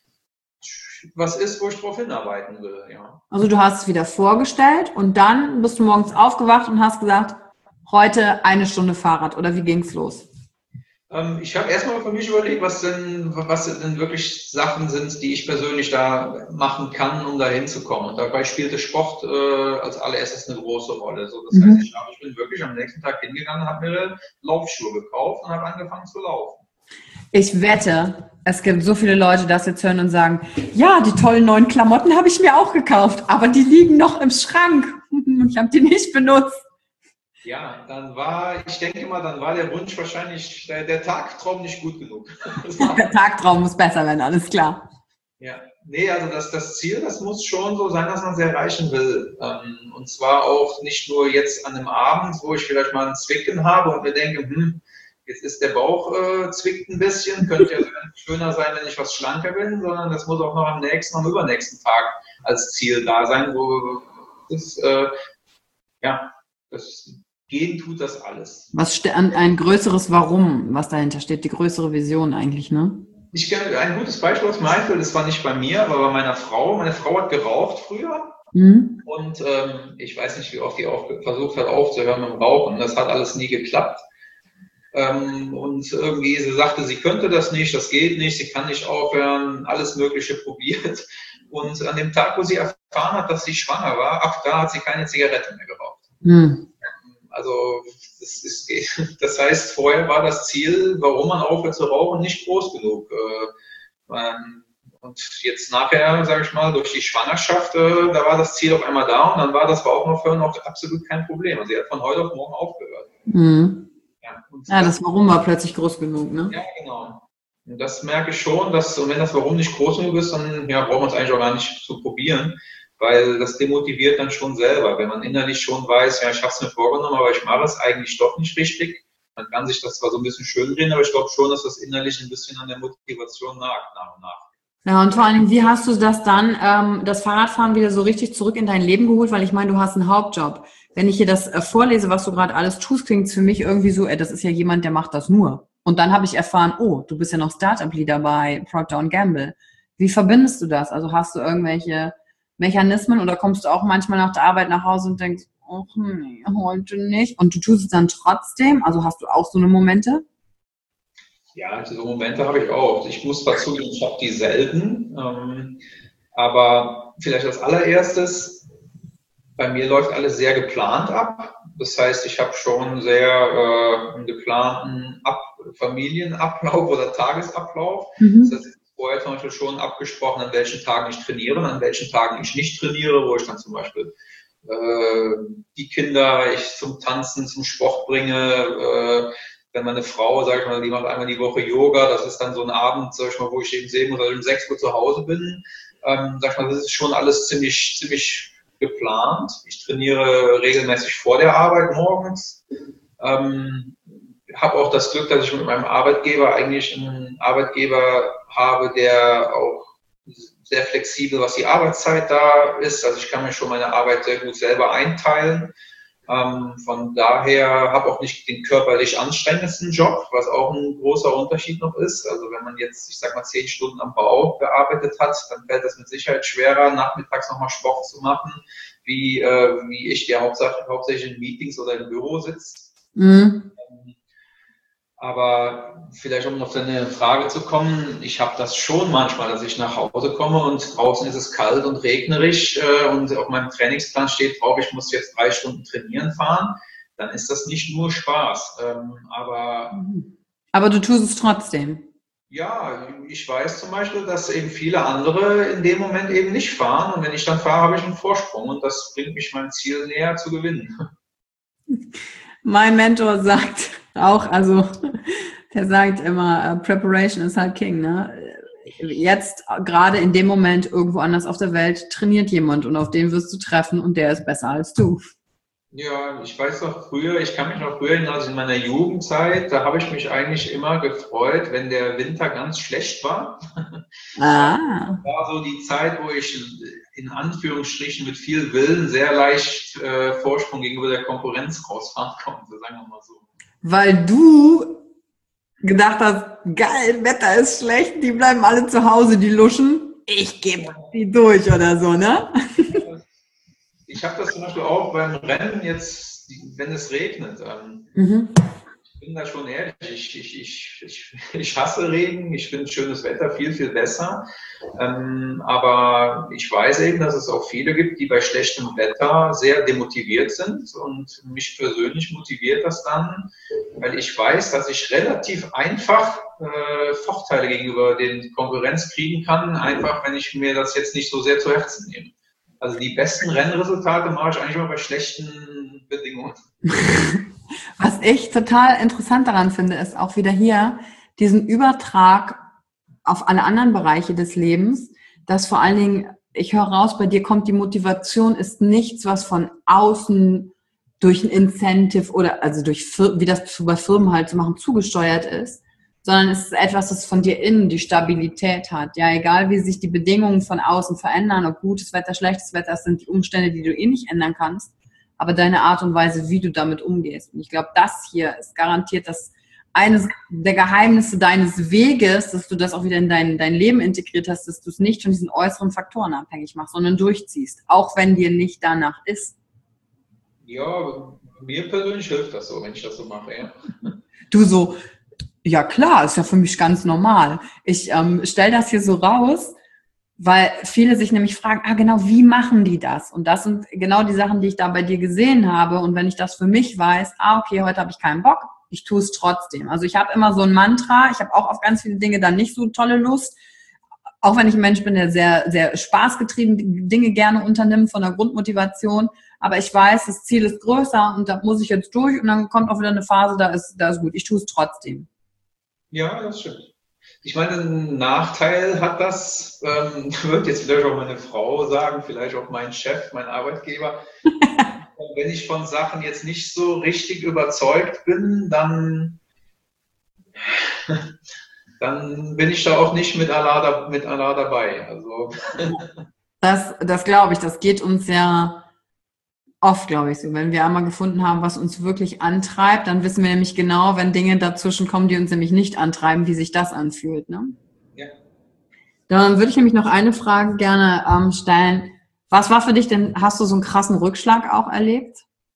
was ist, wo ich drauf hinarbeiten will. Ja. Also du hast es wieder vorgestellt und dann bist du morgens aufgewacht und hast gesagt, heute eine Stunde Fahrrad, oder wie ging's los? Ähm, ich habe erstmal für mich überlegt, was denn, was denn wirklich Sachen sind, die ich persönlich da machen kann, um da hinzukommen. Und dabei spielte Sport äh, als allererstes eine große Rolle. So, das mhm. heißt, ich, hab, ich bin wirklich am nächsten Tag hingegangen, habe mir Laufschuhe gekauft und habe angefangen zu laufen. Ich wette, es gibt so viele Leute, die das jetzt hören und sagen, ja, die tollen neuen Klamotten habe ich mir auch gekauft, aber die liegen noch im Schrank. Ich habe die nicht benutzt. Ja, dann war, ich denke mal, dann war der Wunsch wahrscheinlich, der, der Tagtraum nicht gut genug. Der Tagtraum muss besser werden, alles klar. Ja, nee, also das, das Ziel, das muss schon so sein, dass man es erreichen will. Und zwar auch nicht nur jetzt an einem Abend, wo ich vielleicht mal ein Zwicken habe und mir denke, hm, jetzt ist der Bauch äh, zwickt ein bisschen, könnte ja schöner sein, wenn ich was schlanker bin, sondern das muss auch noch am nächsten, am übernächsten Tag als Ziel da sein, wo das, äh, ja, das Gehen tut das alles. Was ein, ein größeres Warum, was dahinter steht, die größere Vision eigentlich, ne? Ich kenne ein gutes Beispiel aus meinem Einfeld, das war nicht bei mir, aber bei meiner Frau. Meine Frau hat geraucht früher. Mhm. Und ähm, ich weiß nicht, wie oft die auch versucht hat aufzuhören mit dem Rauchen. Das hat alles nie geklappt. Ähm, und irgendwie, sie sagte, sie könnte das nicht, das geht nicht, sie kann nicht aufhören, alles Mögliche probiert. Und an dem Tag, wo sie erfahren hat, dass sie schwanger war, ab da hat sie keine Zigarette mehr geraucht. Mhm. Also das, ist, das heißt, vorher war das Ziel, warum man aufhört zu rauchen, nicht groß genug. Und jetzt nachher, sage ich mal, durch die Schwangerschaft, da war das Ziel auf einmal da und dann war das Rauchen noch absolut kein Problem. Also sie hat von heute auf morgen aufgehört. Mhm. Ja, ja, das Warum war plötzlich groß genug, ne? Ja, genau. Und das merke ich schon, dass, und wenn das Warum nicht groß genug ist, dann ja, braucht man es eigentlich auch gar nicht zu probieren, weil das demotiviert dann schon selber. Wenn man innerlich schon weiß, ja, ich habe es mir vorgenommen, aber ich mache es eigentlich doch nicht richtig, dann kann sich das zwar so ein bisschen schön drehen, aber ich glaube schon, dass das innerlich ein bisschen an der Motivation nagt, nach und nach. Ja, und vor allem, wie hast du das dann, ähm, das Fahrradfahren wieder so richtig zurück in dein Leben geholt? Weil ich meine, du hast einen Hauptjob. Wenn ich hier das äh, vorlese, was du gerade alles tust, klingt es für mich irgendwie so, äh, das ist ja jemand, der macht das nur. Und dann habe ich erfahren, oh, du bist ja noch Startup-Leader bei Procter und Gamble. Wie verbindest du das? Also hast du irgendwelche Mechanismen oder kommst du auch manchmal nach der Arbeit nach Hause und denkst, oh nee, heute nicht. Und du tust es dann trotzdem? Also hast du auch so eine Momente? Ja, diese Momente habe ich auch. Ich muss zwar zugeben, ich habe die selten, ähm, aber vielleicht als allererstes, bei mir läuft alles sehr geplant ab. Das heißt, ich habe schon sehr äh, einen geplanten ab Familienablauf oder Tagesablauf. Mhm. Das heißt, ich habe vorher zum Beispiel schon abgesprochen, an welchen Tagen ich trainiere und an welchen Tagen ich nicht trainiere, wo ich dann zum Beispiel äh, die Kinder ich zum Tanzen, zum Sport bringe, äh, wenn meine Frau, sag ich mal, die macht einmal die Woche Yoga, das ist dann so ein Abend, sag ich mal, wo ich eben sehen muss, dass ich um sechs Uhr zu Hause bin. Ähm, sag ich mal, das ist schon alles ziemlich, ziemlich geplant. Ich trainiere regelmäßig vor der Arbeit morgens. Ähm, habe auch das Glück, dass ich mit meinem Arbeitgeber eigentlich einen Arbeitgeber habe, der auch sehr flexibel, was die Arbeitszeit da ist. Also ich kann mir schon meine Arbeit sehr gut selber einteilen. Ähm, von daher habe auch nicht den körperlich anstrengendsten Job, was auch ein großer Unterschied noch ist. Also wenn man jetzt, ich sag mal, zehn Stunden am Bau gearbeitet hat, dann fällt das mit Sicherheit schwerer, nachmittags nochmal Sport zu machen, wie, äh, wie ich, der hauptsächlich, hauptsächlich in Meetings oder im Büro sitzt. Mhm. Aber vielleicht, um auf deine Frage zu kommen, ich habe das schon manchmal, dass ich nach Hause komme und draußen ist es kalt und regnerisch äh, und auf meinem Trainingsplan steht drauf, ich muss jetzt drei Stunden trainieren fahren. Dann ist das nicht nur Spaß. Ähm, aber, aber du tust es trotzdem. Ja, ich weiß zum Beispiel, dass eben viele andere in dem Moment eben nicht fahren. Und wenn ich dann fahre, habe ich einen Vorsprung. Und das bringt mich meinem Ziel näher zu gewinnen. Mein Mentor sagt auch, also der sagt immer, uh, Preparation is halt King, ne? Jetzt gerade in dem Moment irgendwo anders auf der Welt trainiert jemand und auf den wirst du treffen und der ist besser als du. Ja, ich weiß noch früher, ich kann mich noch früher erinnern, also in meiner Jugendzeit, da habe ich mich eigentlich immer gefreut, wenn der Winter ganz schlecht war. Ah. Das war so die Zeit, wo ich in Anführungsstrichen mit viel Willen sehr leicht äh, Vorsprung gegenüber der Konkurrenz rausfahren konnte, sagen wir mal so. Weil du gedacht hast, geil, Wetter ist schlecht, die bleiben alle zu Hause, die luschen, ich gebe die durch oder so, ne? Ich habe das zum Beispiel auch beim Rennen jetzt, wenn es regnet. Ähm, mhm. Ich bin da schon ehrlich, ich, ich, ich, ich, ich hasse Regen, ich finde schönes Wetter viel, viel besser. Ähm, aber ich weiß eben, dass es auch viele gibt, die bei schlechtem Wetter sehr demotiviert sind. Und mich persönlich motiviert das dann, weil ich weiß, dass ich relativ einfach äh, Vorteile gegenüber den Konkurrenz kriegen kann, einfach wenn ich mir das jetzt nicht so sehr zu Herzen nehme. Also die besten Rennresultate mache ich eigentlich immer bei schlechten Bedingungen. Was ich total interessant daran finde, ist auch wieder hier diesen Übertrag auf alle anderen Bereiche des Lebens, dass vor allen Dingen, ich höre raus, bei dir kommt die Motivation, ist nichts, was von außen durch ein Incentive oder also durch, wie das bei Firmen halt zu machen, zugesteuert ist, sondern es ist etwas, das von dir innen die Stabilität hat. Ja, egal wie sich die Bedingungen von außen verändern, ob gutes Wetter, schlechtes Wetter, das sind die Umstände, die du eh nicht ändern kannst, aber deine Art und Weise, wie du damit umgehst. Und ich glaube, das hier ist garantiert das eines der Geheimnisse deines Weges, dass du das auch wieder in dein, dein Leben integriert hast, dass du es nicht von diesen äußeren Faktoren abhängig machst, sondern durchziehst, auch wenn dir nicht danach ist. Ja, mir persönlich hilft das so, wenn ich das so mache, ja. Du so, ja klar, ist ja für mich ganz normal. Ich ähm, stelle das hier so raus, weil viele sich nämlich fragen, ah genau, wie machen die das? Und das sind genau die Sachen, die ich da bei dir gesehen habe. Und wenn ich das für mich weiß, ah okay, heute habe ich keinen Bock, ich tue es trotzdem. Also ich habe immer so ein Mantra, ich habe auch auf ganz viele Dinge dann nicht so tolle Lust, auch wenn ich ein Mensch bin, der sehr, sehr spaßgetrieben Dinge gerne unternimmt, von der Grundmotivation. Aber ich weiß, das Ziel ist größer und da muss ich jetzt durch und dann kommt auch wieder eine Phase, da ist, da ist gut. Ich tue es trotzdem. Ja, das stimmt. Ich meine, einen Nachteil hat das, ähm, wird jetzt vielleicht auch meine Frau sagen, vielleicht auch mein Chef, mein Arbeitgeber. Wenn ich von Sachen jetzt nicht so richtig überzeugt bin, dann, dann bin ich da auch nicht mit Allah, mit Allah dabei. Also. Das, das glaube ich, das geht uns ja oft, glaube ich, so. Wenn wir einmal gefunden haben, was uns wirklich antreibt, dann wissen wir nämlich genau, wenn Dinge dazwischen kommen, die uns nämlich nicht antreiben, wie sich das anfühlt. Ne? Ja. Dann würde ich nämlich noch eine Frage gerne ähm, stellen. Was war für dich denn, hast du so einen krassen Rückschlag auch erlebt?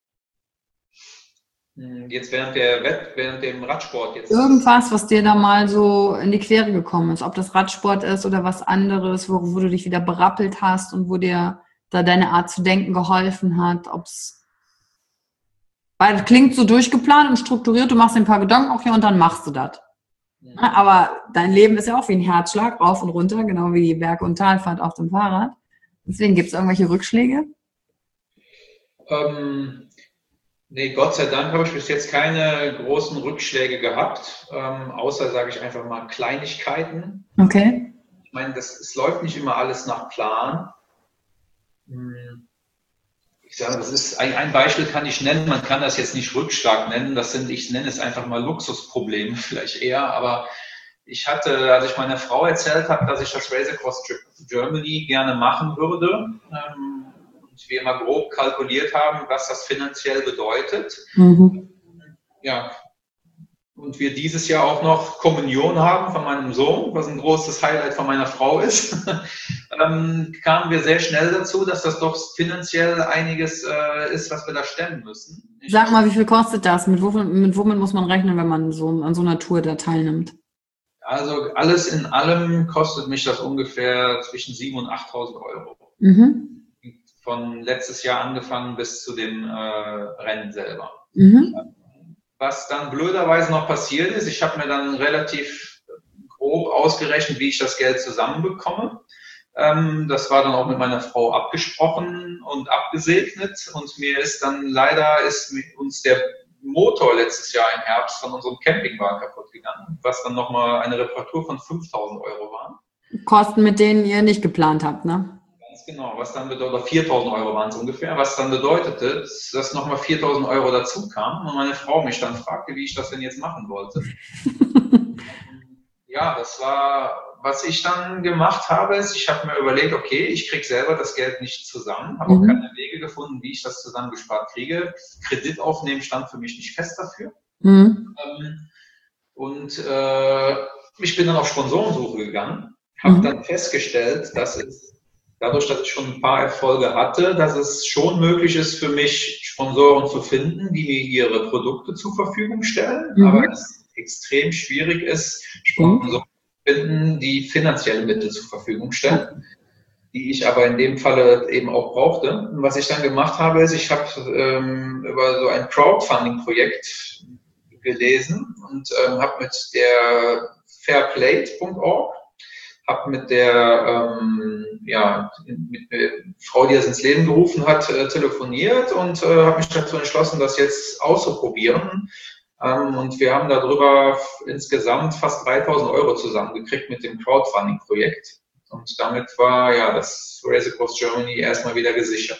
Jetzt während der Wett, während dem Radsport jetzt. Irgendwas, was dir da mal so in die Quere gekommen ist, ob das Radsport ist oder was anderes, wo, wo du dich wieder berappelt hast und wo dir da deine Art zu denken geholfen hat, ob's, weil es klingt so durchgeplant und strukturiert, du machst dir ein paar Gedanken auch hier und dann machst du das. Mhm. Aber dein Leben ist ja auch wie ein Herzschlag, rauf und runter, genau wie die Berg- und Talfahrt auf dem Fahrrad. Deswegen, gibt es irgendwelche Rückschläge? Ähm, nee, Gott sei Dank habe ich bis jetzt keine großen Rückschläge gehabt, ähm, außer, sage ich einfach mal, Kleinigkeiten. Okay. Ich meine, das, es läuft nicht immer alles nach Plan. Ich sage, das ist ein, ein Beispiel kann ich nennen, man kann das jetzt nicht Rückschlag nennen, das sind, ich nenne es einfach mal Luxusprobleme vielleicht eher, aber ich hatte, als ich meiner Frau erzählt habe, dass ich das Race Across Germany gerne machen würde, ähm, und wir mal grob kalkuliert haben, was das finanziell bedeutet. Mhm. Ja, und wir dieses Jahr auch noch Kommunion haben von meinem Sohn, was ein großes Highlight von meiner Frau ist. ähm, kamen wir sehr schnell dazu, dass das doch finanziell einiges äh, ist, was wir da stemmen müssen. Ich Sag mal, wie viel kostet das? Mit, womit, mit womit muss man rechnen, wenn man so an so einer Tour da teilnimmt? Also alles in allem kostet mich das ungefähr zwischen siebentausend und achttausend Euro. Mhm. Von letztes Jahr angefangen bis zu dem äh, Rennen selber. Mhm. Was dann blöderweise noch passiert ist, ich habe mir dann relativ grob ausgerechnet, wie ich das Geld zusammenbekomme. Ähm, das war dann auch mit meiner Frau abgesprochen und abgesegnet. Und mir ist dann leider, ist uns der Motor letztes Jahr im Herbst von unserem Campingwagen kaputt gegangen, was dann nochmal eine Reparatur von fünftausend Euro war. Kosten, mit denen ihr nicht geplant habt, ne? Ganz genau, was dann bedeutet, oder viertausend Euro waren es ungefähr, was dann bedeutete, dass nochmal viertausend Euro dazu kamen und meine Frau mich dann fragte, wie ich das denn jetzt machen wollte. Ja, das war, was ich dann gemacht habe, ist, ich habe mir überlegt, okay, ich kriege selber das Geld nicht zusammen, habe auch Mhm. keine Wege gefunden, wie ich das zusammengespart kriege. Kredit aufnehmen stand für mich nicht fest dafür. Mhm. Und äh, ich bin dann auf Sponsorensuche gegangen, habe Mhm. dann festgestellt, dass es dadurch, dass ich schon ein paar Erfolge hatte, dass es schon möglich ist für mich, Sponsoren zu finden, die mir ihre Produkte zur Verfügung stellen, Mhm. aber es extrem schwierig ist, Sponsoren zu finden, die finanzielle Mittel zur Verfügung stellen, die ich aber in dem Falle eben auch brauchte. Und was ich dann gemacht habe, ist, ich habe ähm, über so ein Crowdfunding-Projekt gelesen und ähm, habe mit der fairplate punkt org habe mit der ähm, ja, mit der Frau, die das ins Leben gerufen hat, äh, telefoniert und äh, habe mich dazu entschlossen, das jetzt auszuprobieren. Ähm, und wir haben darüber insgesamt fast dreitausend Euro zusammengekriegt mit dem Crowdfunding-Projekt. Und damit war ja das Race Across Germany erstmal wieder gesichert.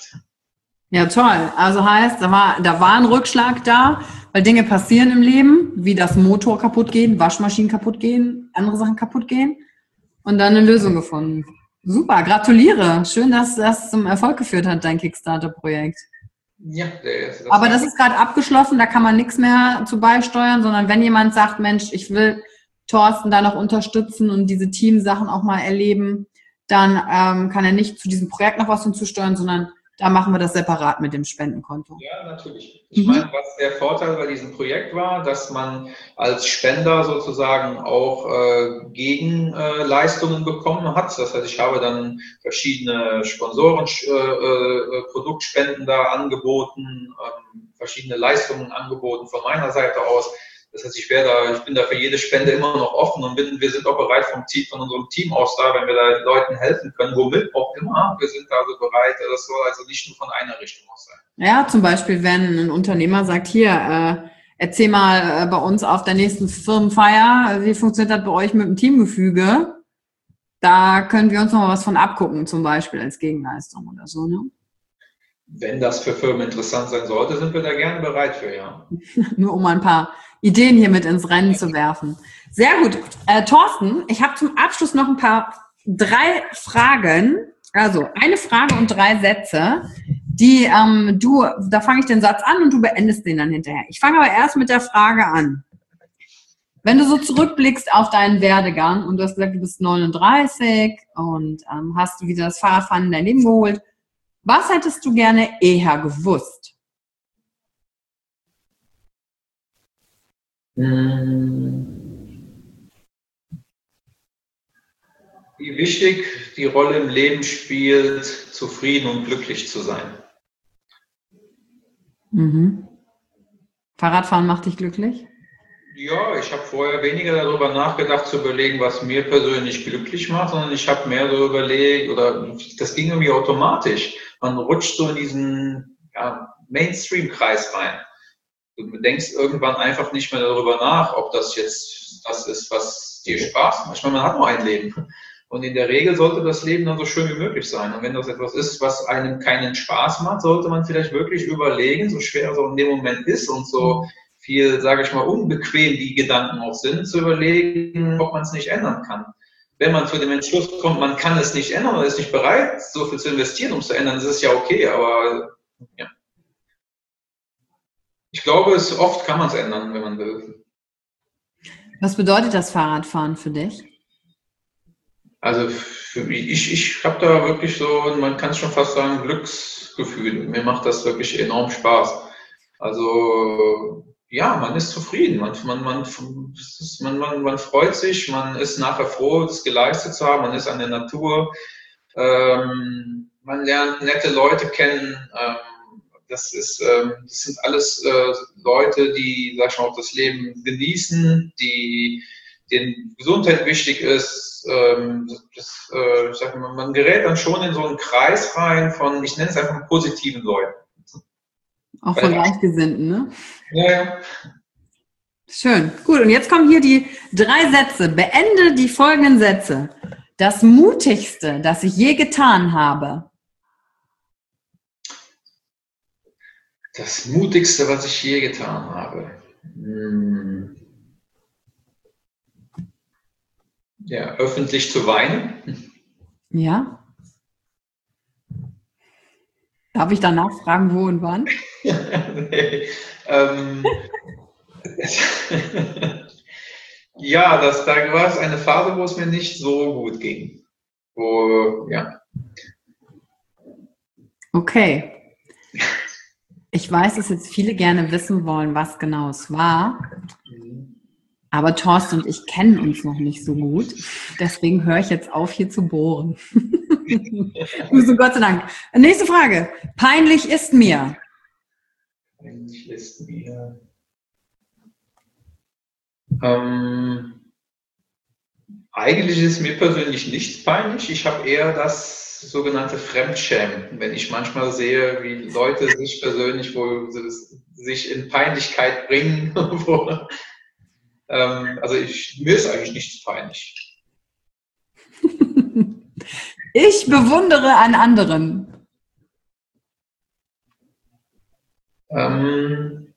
Ja, toll. Also heißt, da war, da war ein Rückschlag da, weil Dinge passieren im Leben, wie das Motor kaputt gehen, Waschmaschinen kaputt gehen, andere Sachen kaputt gehen. Und dann eine Lösung gefunden. Super, gratuliere. Schön, dass das zum Erfolg geführt hat, dein Kickstarter-Projekt. Ja, das aber das ist gerade abgeschlossen, da kann man nichts mehr zu beisteuern, sondern wenn jemand sagt, Mensch, ich will Thorsten da noch unterstützen und diese Teamsachen auch mal erleben, dann ähm, kann er nicht zu diesem Projekt noch was hinzusteuern, sondern da machen wir das separat mit dem Spendenkonto. Ja, natürlich. Ich Mhm. meine, was der Vorteil bei diesem Projekt war, dass man als Spender sozusagen auch äh, Gegenleistungen äh, bekommen hat. Das heißt, ich habe dann verschiedene Sponsoren, äh, äh, Produktspenden da angeboten, ähm, verschiedene Leistungen angeboten von meiner Seite aus. Das heißt, ich, wäre da, ich bin da für jede Spende immer noch offen und bin, wir sind auch bereit vom Team, von unserem Team aus da, wenn wir da Leuten helfen können, womit auch immer. Wir sind da also bereit, das soll also nicht nur von einer Richtung aus sein. Ja, zum Beispiel, wenn ein Unternehmer sagt, hier, äh, erzähl mal äh, bei uns auf der nächsten Firmenfeier, wie funktioniert das bei euch mit dem Teamgefüge? Da können wir uns noch mal was von abgucken, zum Beispiel als Gegenleistung oder so, ne? Wenn das für Firmen interessant sein sollte, sind wir da gerne bereit für, ja. Nur um ein paar Ideen hier mit ins Rennen zu werfen. Sehr gut. Äh, Thorsten, ich habe zum Abschluss noch ein paar, drei Fragen, also eine Frage und drei Sätze, die ähm, du, da fange ich den Satz an und du beendest den dann hinterher. Ich fange aber erst mit der Frage an. Wenn du so zurückblickst auf deinen Werdegang und du hast gesagt, du bist neununddreißig und ähm, hast du wieder das Fahrradfahren in dein Leben geholt, was hättest du gerne eher gewusst? Wie wichtig die Rolle im Leben spielt, zufrieden und glücklich zu sein. Mhm. Fahrradfahren macht dich glücklich? Ja, ich habe vorher weniger darüber nachgedacht, zu überlegen, was mir persönlich glücklich macht, sondern ich habe mehr so überlegt, oder das ging irgendwie automatisch. Man rutscht so in diesen ja, Mainstream-Kreis rein. Du denkst irgendwann einfach nicht mehr darüber nach, ob das jetzt das ist, was dir Spaß macht. Ich meine, man hat nur ein Leben. Und in der Regel sollte das Leben dann so schön wie möglich sein. Und wenn das etwas ist, was einem keinen Spaß macht, sollte man vielleicht wirklich überlegen, so schwer es auch in dem Moment ist und so viel, sage ich mal, unbequem die Gedanken auch sind, zu überlegen, ob man es nicht ändern kann. Wenn man zu dem Entschluss kommt, man kann es nicht ändern oder ist nicht bereit, so viel zu investieren, um es zu ändern, das ist ja okay, aber ja. Ich glaube, es, oft kann man es ändern, wenn man will. Was bedeutet das Fahrradfahren für dich? Also für mich, ich, ich habe da wirklich so, man kann es schon fast sagen, Glücksgefühl. Mir macht das wirklich enorm Spaß. Also ja, man ist zufrieden, man, man, man, man, man, man freut sich, man ist nachher froh, das geleistet zu haben, man ist an der Natur, ähm, man lernt nette Leute kennen, ähm, das, ist, ähm, das sind alles äh, Leute, die, sag ich mal, auch das Leben genießen, die denen Gesundheit wichtig ist. Ähm, das, äh, ich sag mal, man gerät dann schon in so einen Kreis rein von, ich nenne es einfach positiven Leuten. Auch von Gleichgesinnten, ne? Ja, ja. Schön. Gut, und jetzt kommen hier die drei Sätze. Beende die folgenden Sätze. Das Mutigste, das ich je getan habe. Das Mutigste, was ich je getan habe. Hm. Ja, öffentlich zu weinen. Ja. Darf ich danach fragen, wo und wann? nee. ähm, ja, das, da war es eine Phase, wo es mir nicht so gut ging. Wo, ja. Okay. Ich weiß, dass jetzt viele gerne wissen wollen, was genau es war. Aber Thorsten und ich kennen uns noch nicht so gut. Deswegen höre ich jetzt auf, hier zu bohren. So, Gott sei Dank. Nächste Frage. Peinlich ist mir. Peinlich ist mir. Ähm, eigentlich ist mir persönlich nichts peinlich. Ich habe eher das sogenannte Fremdschämen. Wenn ich manchmal sehe, wie Leute sich persönlich, wo sie sich in Peinlichkeit bringen, wo, ähm, also ich, mir ist eigentlich nichts peinlich. Ich bewundere an anderen. Ähm,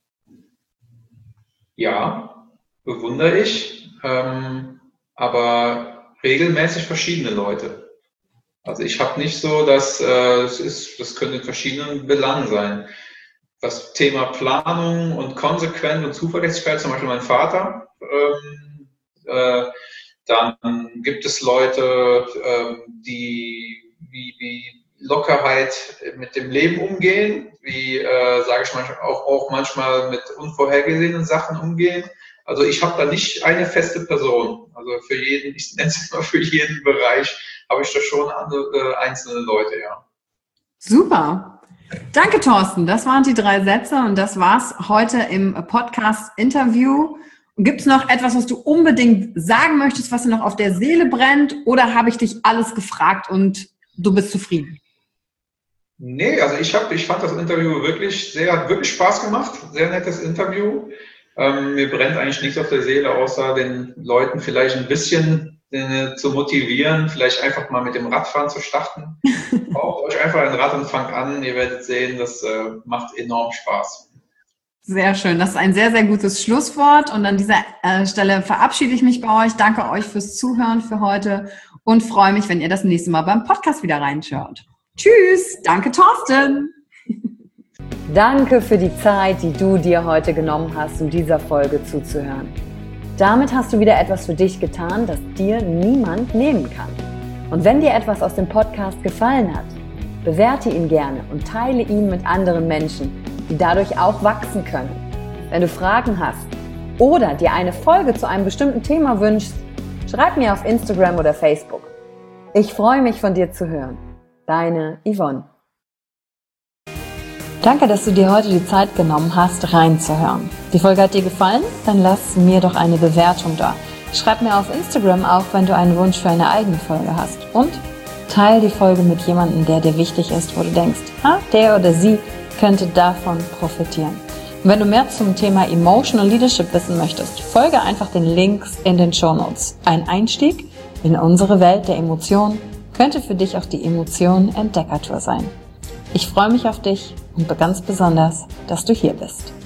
ja, bewundere ich, ähm, aber regelmäßig verschiedene Leute. Also ich habe nicht so, dass äh, es ist, das könnte in verschiedenen Belangen sein. Das Thema Planung und Konsequenz und Zuverlässigkeit, zum Beispiel mein Vater, ähm, äh, dann gibt es Leute, ähm, die wie, wie Lockerheit mit dem Leben umgehen, wie, äh, sage ich manchmal, auch, auch manchmal mit unvorhergesehenen Sachen umgehen. Also ich habe da nicht eine feste Person. Also für jeden, ich nenne es mal für jeden Bereich, habe ich da schon andere, äh, einzelne Leute, ja. Super. Danke, Thorsten. Das waren die drei Sätze und das war's heute im Podcast-Interview. Gibt es noch etwas, was du unbedingt sagen möchtest, was dir noch auf der Seele brennt? Oder habe ich dich alles gefragt und du bist zufrieden? Nee, also ich, hab, ich fand das Interview wirklich sehr, hat wirklich Spaß gemacht. Sehr nettes Interview. Ähm, mir brennt eigentlich nichts auf der Seele, außer den Leuten vielleicht ein bisschen äh, zu motivieren, vielleicht einfach mal mit dem Radfahren zu starten. Baut euch einfach ein Rad und fangt an. Ihr werdet sehen, das äh, macht enorm Spaß. Sehr schön. Das ist ein sehr, sehr gutes Schlusswort. Und an dieser äh, Stelle verabschiede ich mich bei euch. Danke euch fürs Zuhören für heute und freue mich, wenn ihr das nächste Mal beim Podcast wieder reinschaut. Tschüss. Danke, Thorsten. Danke für die Zeit, die du dir heute genommen hast, um dieser Folge zuzuhören. Damit hast du wieder etwas für dich getan, das dir niemand nehmen kann. Und wenn dir etwas aus dem Podcast gefallen hat, bewerte ihn gerne und teile ihn mit anderen Menschen, die dadurch auch wachsen können. Wenn du Fragen hast oder dir eine Folge zu einem bestimmten Thema wünschst, schreib mir auf Instagram oder Facebook. Ich freue mich, von dir zu hören. Deine Yvonne. Danke, dass du dir heute die Zeit genommen hast, reinzuhören. Die Folge hat dir gefallen? Dann lass mir doch eine Bewertung da. Schreib mir auf Instagram auch, wenn du einen Wunsch für eine eigene Folge hast. Und teile die Folge mit jemandem, der dir wichtig ist, wo du denkst, ah, der oder sie könnte davon profitieren. Und wenn du mehr zum Thema Emotional Leadership wissen möchtest, folge einfach den Links in den Shownotes. Ein Einstieg in unsere Welt der Emotionen könnte für dich auch die Emotionen-Entdeckertour sein. Ich freue mich auf dich und ganz besonders, dass du hier bist.